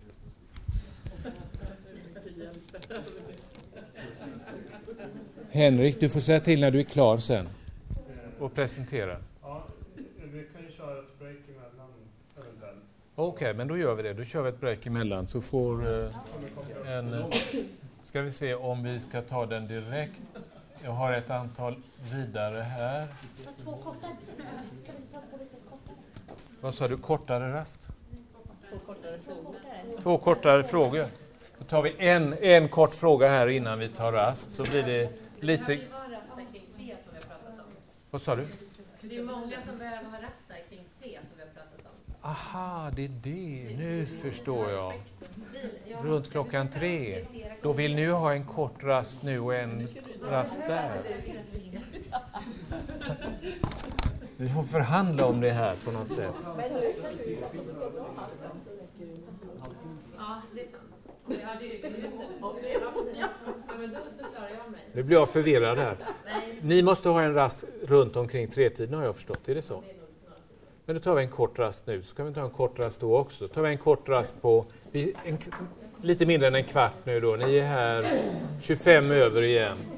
Henrik, du får säga till när du är klar sen. Och presentera. Ja, vi kan ju köra ett break emellan eventuellt. Okej, okay, men då gör vi det. Då kör vi ett break emellan så får eh, en... Eh, ska vi se om vi ska ta den direkt. Jag har ett antal vidare här. Två kortare. Kan vi ta två lite kortare? Vad sa du? Kortare rast? Två kortare frågor. Två kortare frågor. Då tar vi en, en kort fråga här innan vi tar rast. Så blir det lite... Vad sa du? Det är många som behöver ha rast där kring tre som vi har pratat om. Aha, det är det. Nu förstår jag. Runt klockan tre. Då vill ni ju ha en kort rast nu och en rast där. Vi får förhandla om det här på något sätt. Ja, det är sant. Om vi hade ju minuter. Men då klarar jag mig. Nu blir jag förvirrad här. Ni måste ha en rast runt omkring tretiden har jag förstått. Är det så? Men då tar vi en kort rast nu. Så kan vi ta en kort rast då också. Då tar vi en kort rast på en, lite mindre än en kvart nu då. Ni är här tjugofem över igen.